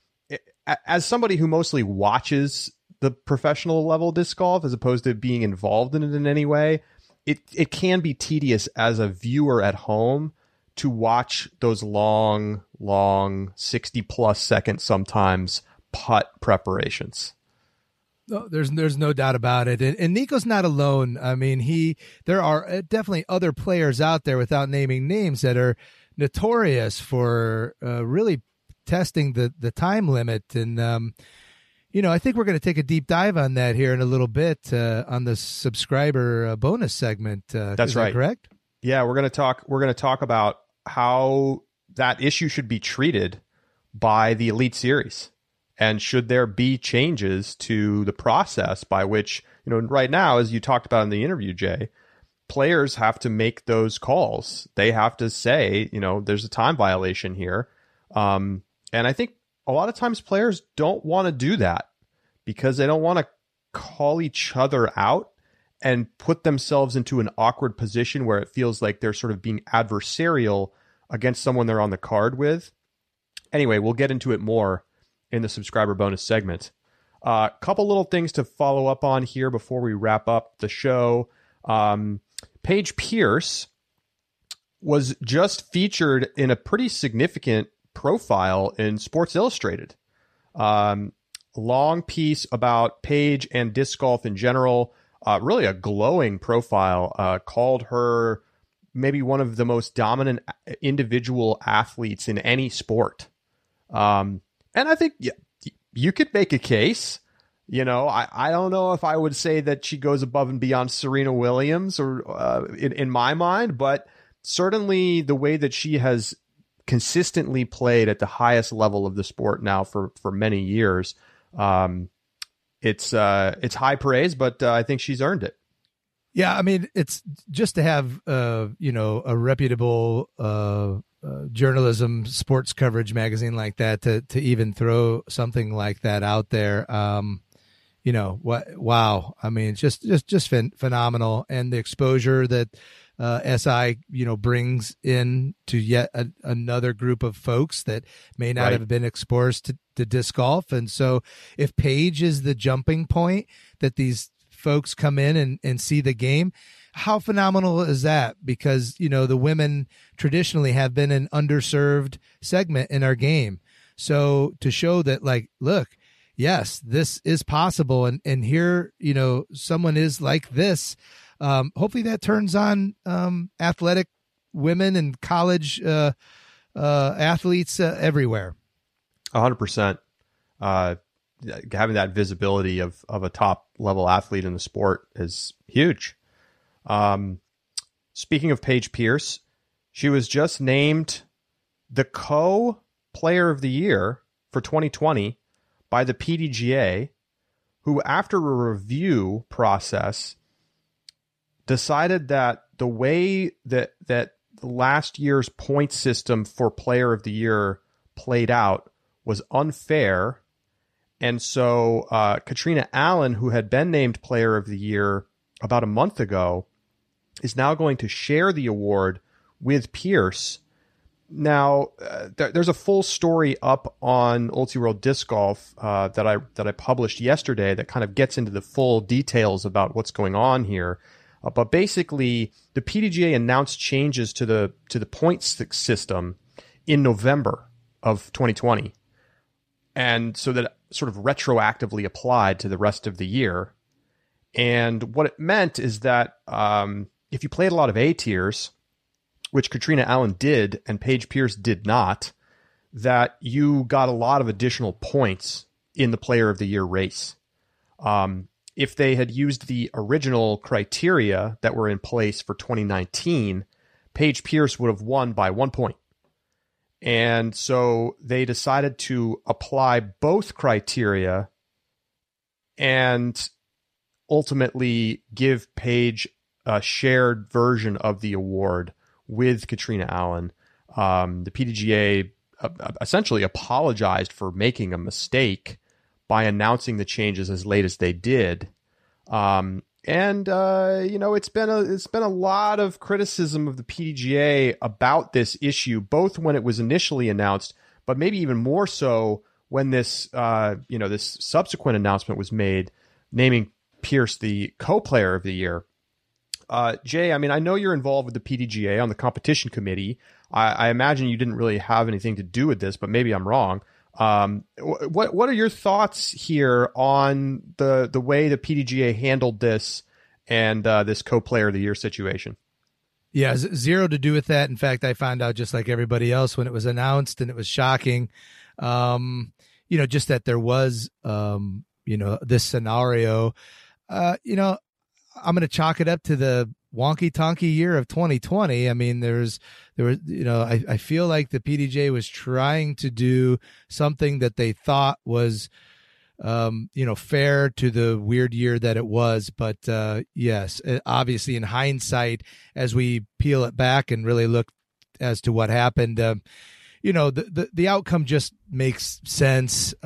A: as somebody who mostly watches the professional level disc golf as opposed to being involved in it in any way, it can be tedious as a viewer at home to watch those long 60 plus second sometimes putt preparations.
B: No, there's no doubt about it. And Nico's not alone. I mean, there are definitely other players out there, without naming names, that are notorious for really testing the time limit. And I think we're going to take a deep dive on that here in a little bit on the subscriber bonus segment.
A: That's right.
B: That correct?
A: Yeah, we're going to talk about how that issue should be treated by the Elite Series, and should there be changes to the process by which, right now, as you talked about in the interview, Jay, players have to make those calls. They have to say, there's a time violation here. And I think a lot of times players don't want to do that because they don't want to call each other out and put themselves into an awkward position where it feels like they're sort of being adversarial against someone they're on the card with. Anyway, we'll get into it more in the subscriber bonus segment. A couple little things to follow up on here before we wrap up the show. Paige Pierce was just featured in a pretty significant profile in Sports Illustrated. Long piece about Paige and disc golf in general. Really a glowing profile. Called her maybe one of the most dominant individual athletes in any sport. And I think you could make a case. I don't know if I would say that she goes above and beyond Serena Williams or in my mind, but certainly the way that she has consistently played at the highest level of the sport now for many years. It's high praise, but I think she's earned it.
B: Yeah, I mean, it's just to have a reputable journalism sports coverage magazine like that to even throw something like that out there. Wow. I mean, it's just phenomenal, and the exposure that SI, brings in to yet another group of folks that may not have been exposed to disc golf. And so if Paige is the jumping point that these folks come in and see the game, how phenomenal is that? Because, the women traditionally have been an underserved segment in our game. So to show that, like, look, yes, this is possible. And here, someone is like this. Hopefully that turns on athletic women and college athletes everywhere.
A: 100%. Having that visibility of a top level athlete in the sport is huge. Speaking of Paige Pierce, she was just named the co-player of the year for 2020 by the PDGA, who, after a review process, decided that the way that last year's point system for player of the year played out was unfair. And so Katrina Allen, who had been named player of the year about a month ago, is now going to share the award with Pierce. Now, there's a full story up on Ultiworld Disc Golf that I published yesterday that kind of gets into the full details about what's going on here. But basically, the PDGA announced changes to the points system in November of 2020, and so that sort of retroactively applied to the rest of the year. And what it meant is that if you played a lot of A tiers, which Katrina Allen did and Paige Pierce did not, that you got a lot of additional points in the Player of the Year race. If they had used the original criteria that were in place for 2019, Paige Pierce would have won by 1 point. And so they decided to apply both criteria and ultimately give Paige a shared version of the award with Katrina Allen. The PDGA essentially apologized for making a mistake by announcing the changes as late as they did. It's been a lot of criticism of the PDGA about this issue, both when it was initially announced, but maybe even more so when this subsequent announcement was made, naming Pierce the co-player of the year. Jay, I mean, I know you're involved with the PDGA on the competition committee. I imagine you didn't really have anything to do with this, but maybe I'm wrong. What are your thoughts here on the way the PDGA handled this and this co-player of the year situation?
B: Yeah, zero to do with that. In fact, I found out just like everybody else when it was announced, and it was shocking. Just that there was, this scenario. I'm going to chalk it up to the wonky tonky year of 2020. I mean, I feel like the PDGA was trying to do something that they thought was, fair to the weird year that it was. But yes, obviously in hindsight, as we peel it back and really look as to what happened, the outcome just makes sense.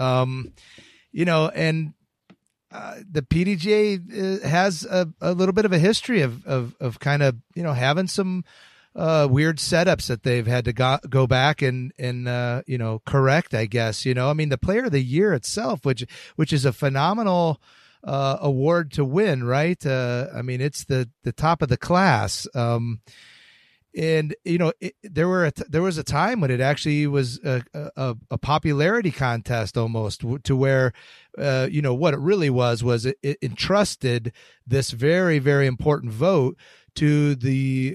B: The PDGA has a little bit of a history of kind of, having some weird setups that they've had to go back and correct, I guess. I mean, the Player of the Year itself, which is a phenomenal award to win, right? I mean, it's the top of the class. And there was a time when it actually was a popularity contest almost, to where what it really was it entrusted this very, very important vote to the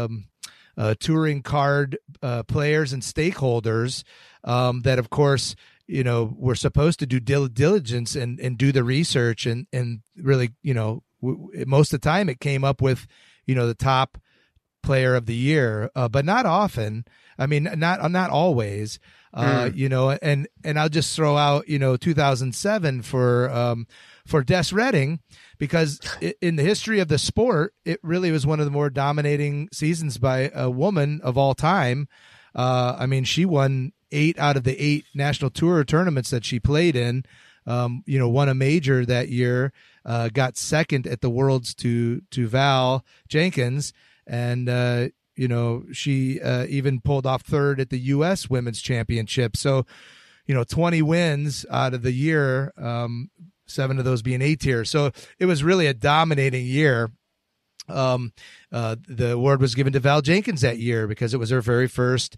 B: touring card players and stakeholders that, of course, were supposed to do diligence and do the research and really, most of the time it came up with the top Player of the Year, but not often. I mean, not always. And I'll just throw out 2007 for Des Redding, because in the history of the sport, it really was one of the more dominating seasons by a woman of all time. I mean, she won 8 out of the 8 national tour tournaments that she played in. Won a major that year. Got second at the Worlds to Val Jenkins. And, she even pulled off third at the U.S. Women's Championship. So, 20 wins out of the year, 7 of those being A tier. So it was really a dominating year. The award was given to Val Jenkins that year because it was her very first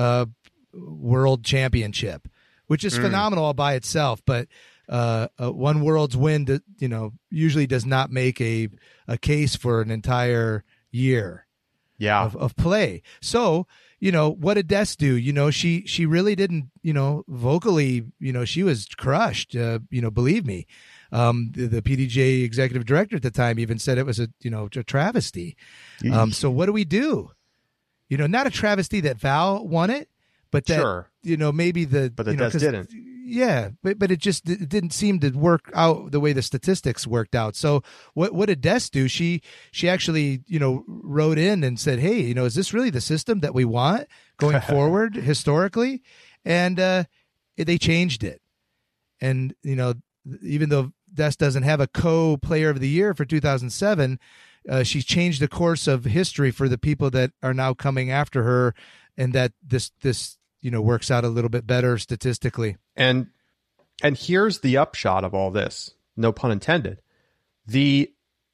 B: World Championship, which is phenomenal all by itself. But one World's win, usually does not make a case for an entire year of play. So, what did Des do? She really didn't, vocally, she was crushed, believe me. The PDGA executive director at the time even said it was a travesty. So what do? Not a travesty that Val won it, but that,
A: sure.
B: Maybe
A: but that Des didn't.
B: Yeah, but it didn't seem to work out the way the statistics worked out. So what did Des do? She actually, wrote in and said, hey, is this really the system that we want going forward historically? And they changed it. And, even though Des doesn't have a co-player of the year for 2007, she's changed the course of history for the people that are now coming after her, and that this works out a little bit better statistically.
A: And here's the upshot of all this, no pun intended. The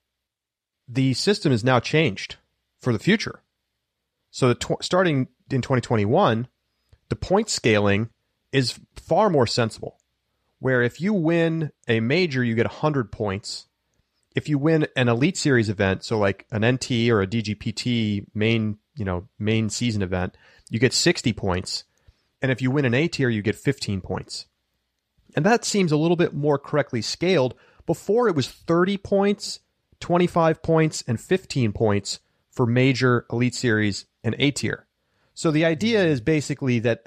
A: system is now changed for the future. So starting in 2021, the point scaling is far more sensible, where if you win a major, you get 100 points. if you win an Elite Series event, so like an NT or a DGPT main season event, you get 60 points. And if you win an A tier, you get 15 points. And that seems a little bit more correctly scaled. Before it was 30 points, 25 points, and 15 points for major, Elite Series, and A tier. So the idea is basically that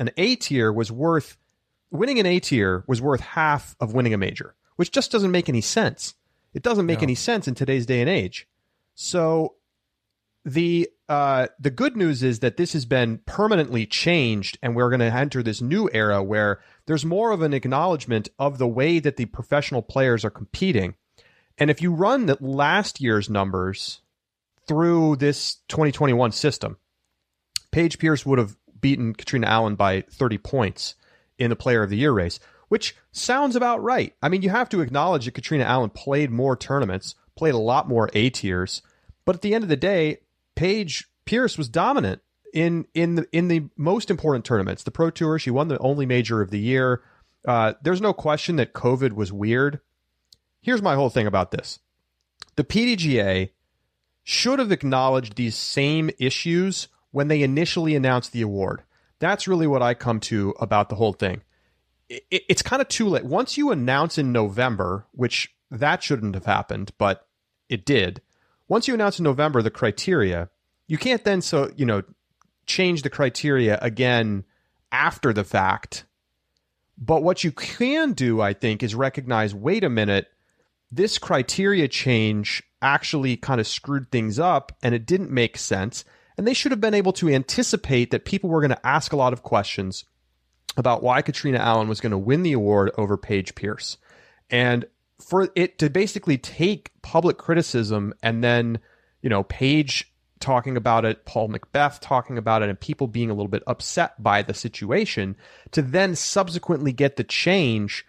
A: winning an A tier was worth half of winning a major, which just doesn't make any sense. It doesn't make any sense in today's day and age. So the good news is that this has been permanently changed, and we're going to enter this new era where there's more of an acknowledgement of the way that the professional players are competing. And if you run the last year's numbers through this 2021 system, Paige Pierce would have beaten Katrina Allen by 30 points in the Player of the Year race, which sounds about right. I mean, you have to acknowledge that Katrina Allen played more tournaments, played a lot more A tiers, but at the end of the day, Paige Pierce was dominant in the most important tournaments. The Pro Tour, she won the only major of the year. There's no question that COVID was weird. Here's my whole thing about this. The PDGA should have acknowledged these same issues when they initially announced the award. That's really what I come to about the whole thing. It's kind of too late. Once you announce in November, which that shouldn't have happened, but it did. Once you announce in November the criteria, you can't then change the criteria again after the fact. But what you can do, I think, is recognize, wait a minute, this criteria change actually kind of screwed things up and it didn't make sense. And they should have been able to anticipate that people were going to ask a lot of questions about why Katrina Allen was going to win the award over Paige Pierce. And for it to basically take public criticism and then, Paige talking about it, Paul Macbeth talking about it, and people being a little bit upset by the situation, to then subsequently get the change,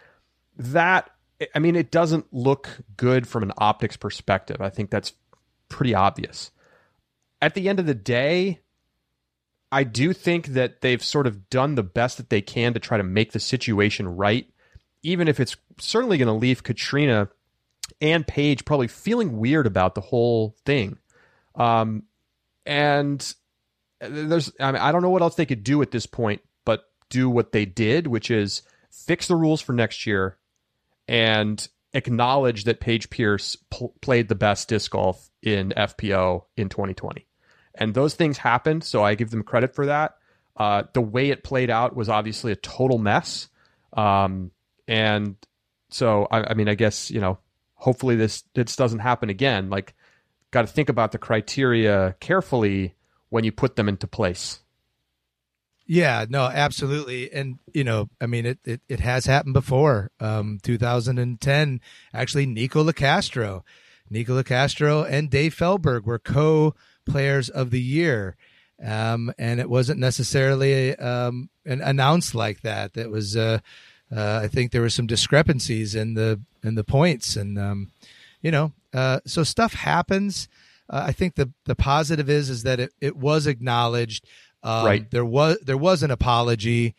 A: it doesn't look good from an optics perspective. I think that's pretty obvious. At the end of the day, I do think that they've sort of done the best that they can to try to make the situation right, even if it's certainly going to leave Katrina and Paige probably feeling weird about the whole thing. And I don't know what else they could do at this point, but do what they did, which is fix the rules for next year and acknowledge that Paige Pierce played the best disc golf in FPO in 2020. And those things happened, so I give them credit for that. The way it played out was obviously a total mess. And so, I guess, hopefully this doesn't happen again. Like, got to think about the criteria carefully when you put them into place.
B: Yeah, no, absolutely. And, it has happened before. 2010, actually, Nico Locastro and Dave Feldberg were co-players of the year. And it wasn't necessarily announced like that. That was, I think there were some discrepancies in the points. And, so stuff happens. I think the positive is that it was acknowledged.
A: Right.
B: There was an apology,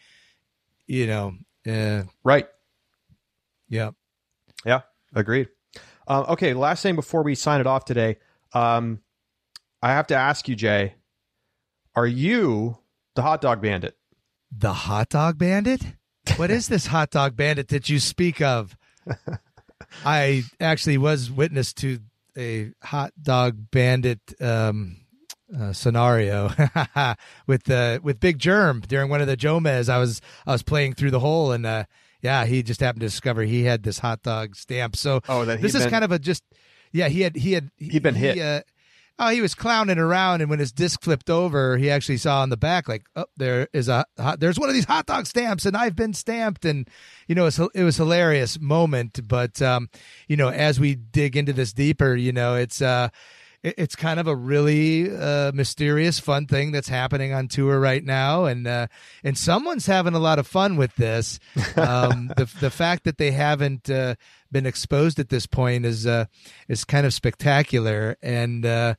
A: Right.
B: Yeah.
A: Yeah. Agreed. Okay. Last thing before we sign it off today. I have to ask you, Jay, are you the hot dog bandit?
B: The hot dog bandit? What is this hot dog bandit that you speak of? I actually was witness to a hot dog bandit scenario with Big Germ during one of the Jomez. I was playing through the hole, and he just happened to discover he had this hot dog stamp. So this is kind of he'd been hit. He was clowning around, and when his disc flipped over, he actually saw on the back, like, oh, there's one of these hot dog stamps, and I've been stamped, and it was a hilarious moment. But as we dig into this deeper, it's kind of a really mysterious, fun thing that's happening on tour right now, and someone's having a lot of fun with this. The fact that they haven't been exposed at this point is kind of spectacular, and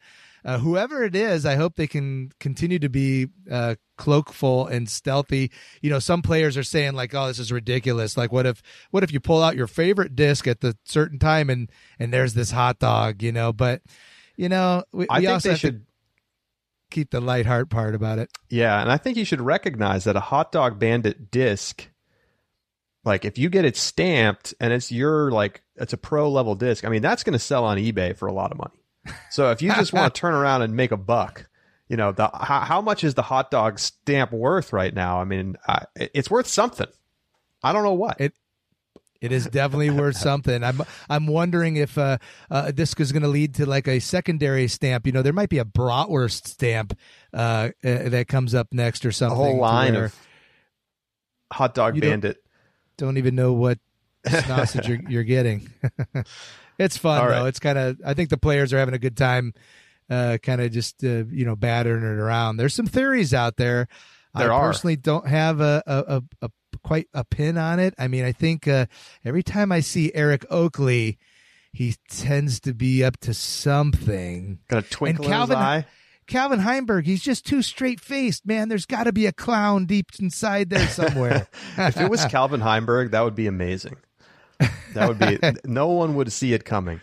B: whoever it is, I hope they can continue to be cloakful and stealthy. Some players are saying like, "Oh, this is ridiculous." Like, what if you pull out your favorite disc at the certain time and there's this hot dog? But we
A: think
B: also
A: they should
B: keep the light heart part about it.
A: Yeah, and I think you should recognize that a Hot Dog Bandit disc, like if you get it stamped and it's a pro level disc, I mean, that's going to sell on eBay for a lot of money. So if you just want to turn around and make a buck, how much is the hot dog stamp worth right now? I mean, it's worth something. I don't know what.
B: It is definitely worth something. I'm wondering if a disc is going to lead to like a secondary stamp. There might be a bratwurst stamp that comes up next or something.
A: A whole line of Hot Dog Bandit.
B: Don't even know what sausage you're getting. It's fun though. It's kind of. I think the players are having a good time, kind of just battering it around. There's some theories out there. I personally don't have a quite a pin on it. I mean, I think every time I see Eric Oakley, he tends to be up to something.
A: Got a twinkle in his eye.
B: Calvin Heimberg, he's just too straight-faced, man. There's got to be a clown deep inside there somewhere.
A: If it was Calvin Heimberg, that would be amazing. That would be no one would see it coming.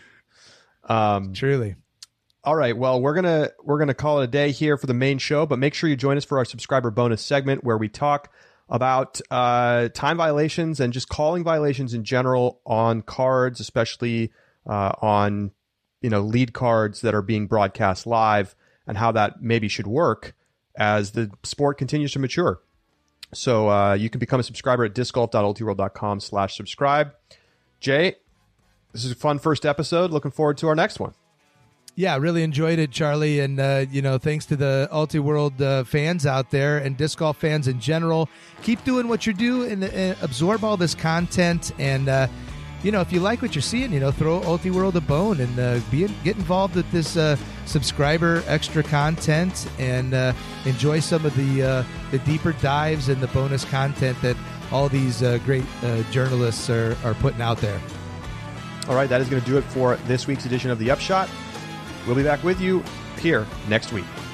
B: Truly.
A: All right, well, we're gonna call it a day here for the main show, but make sure you join us for our subscriber bonus segment where we talk about time violations and just calling violations in general on cards, especially on lead cards that are being broadcast live, and how that maybe should work as the sport continues to mature. So you can become a subscriber at discgolf.ultiworld.com/subscribe. Jay, this is a fun first episode. Looking forward to our next one.
B: Yeah, really enjoyed it, Charlie. And, thanks to the Ultiworld fans out there and disc golf fans in general. Keep doing what you do and absorb all this content. And, if you like what you're seeing, throw Ultiworld a bone and get involved with this subscriber extra content and enjoy some of the deeper dives and the bonus content that all these great journalists are putting out there.
A: All right, that is going to do it for this week's edition of The Upshot. We'll be back with you here next week.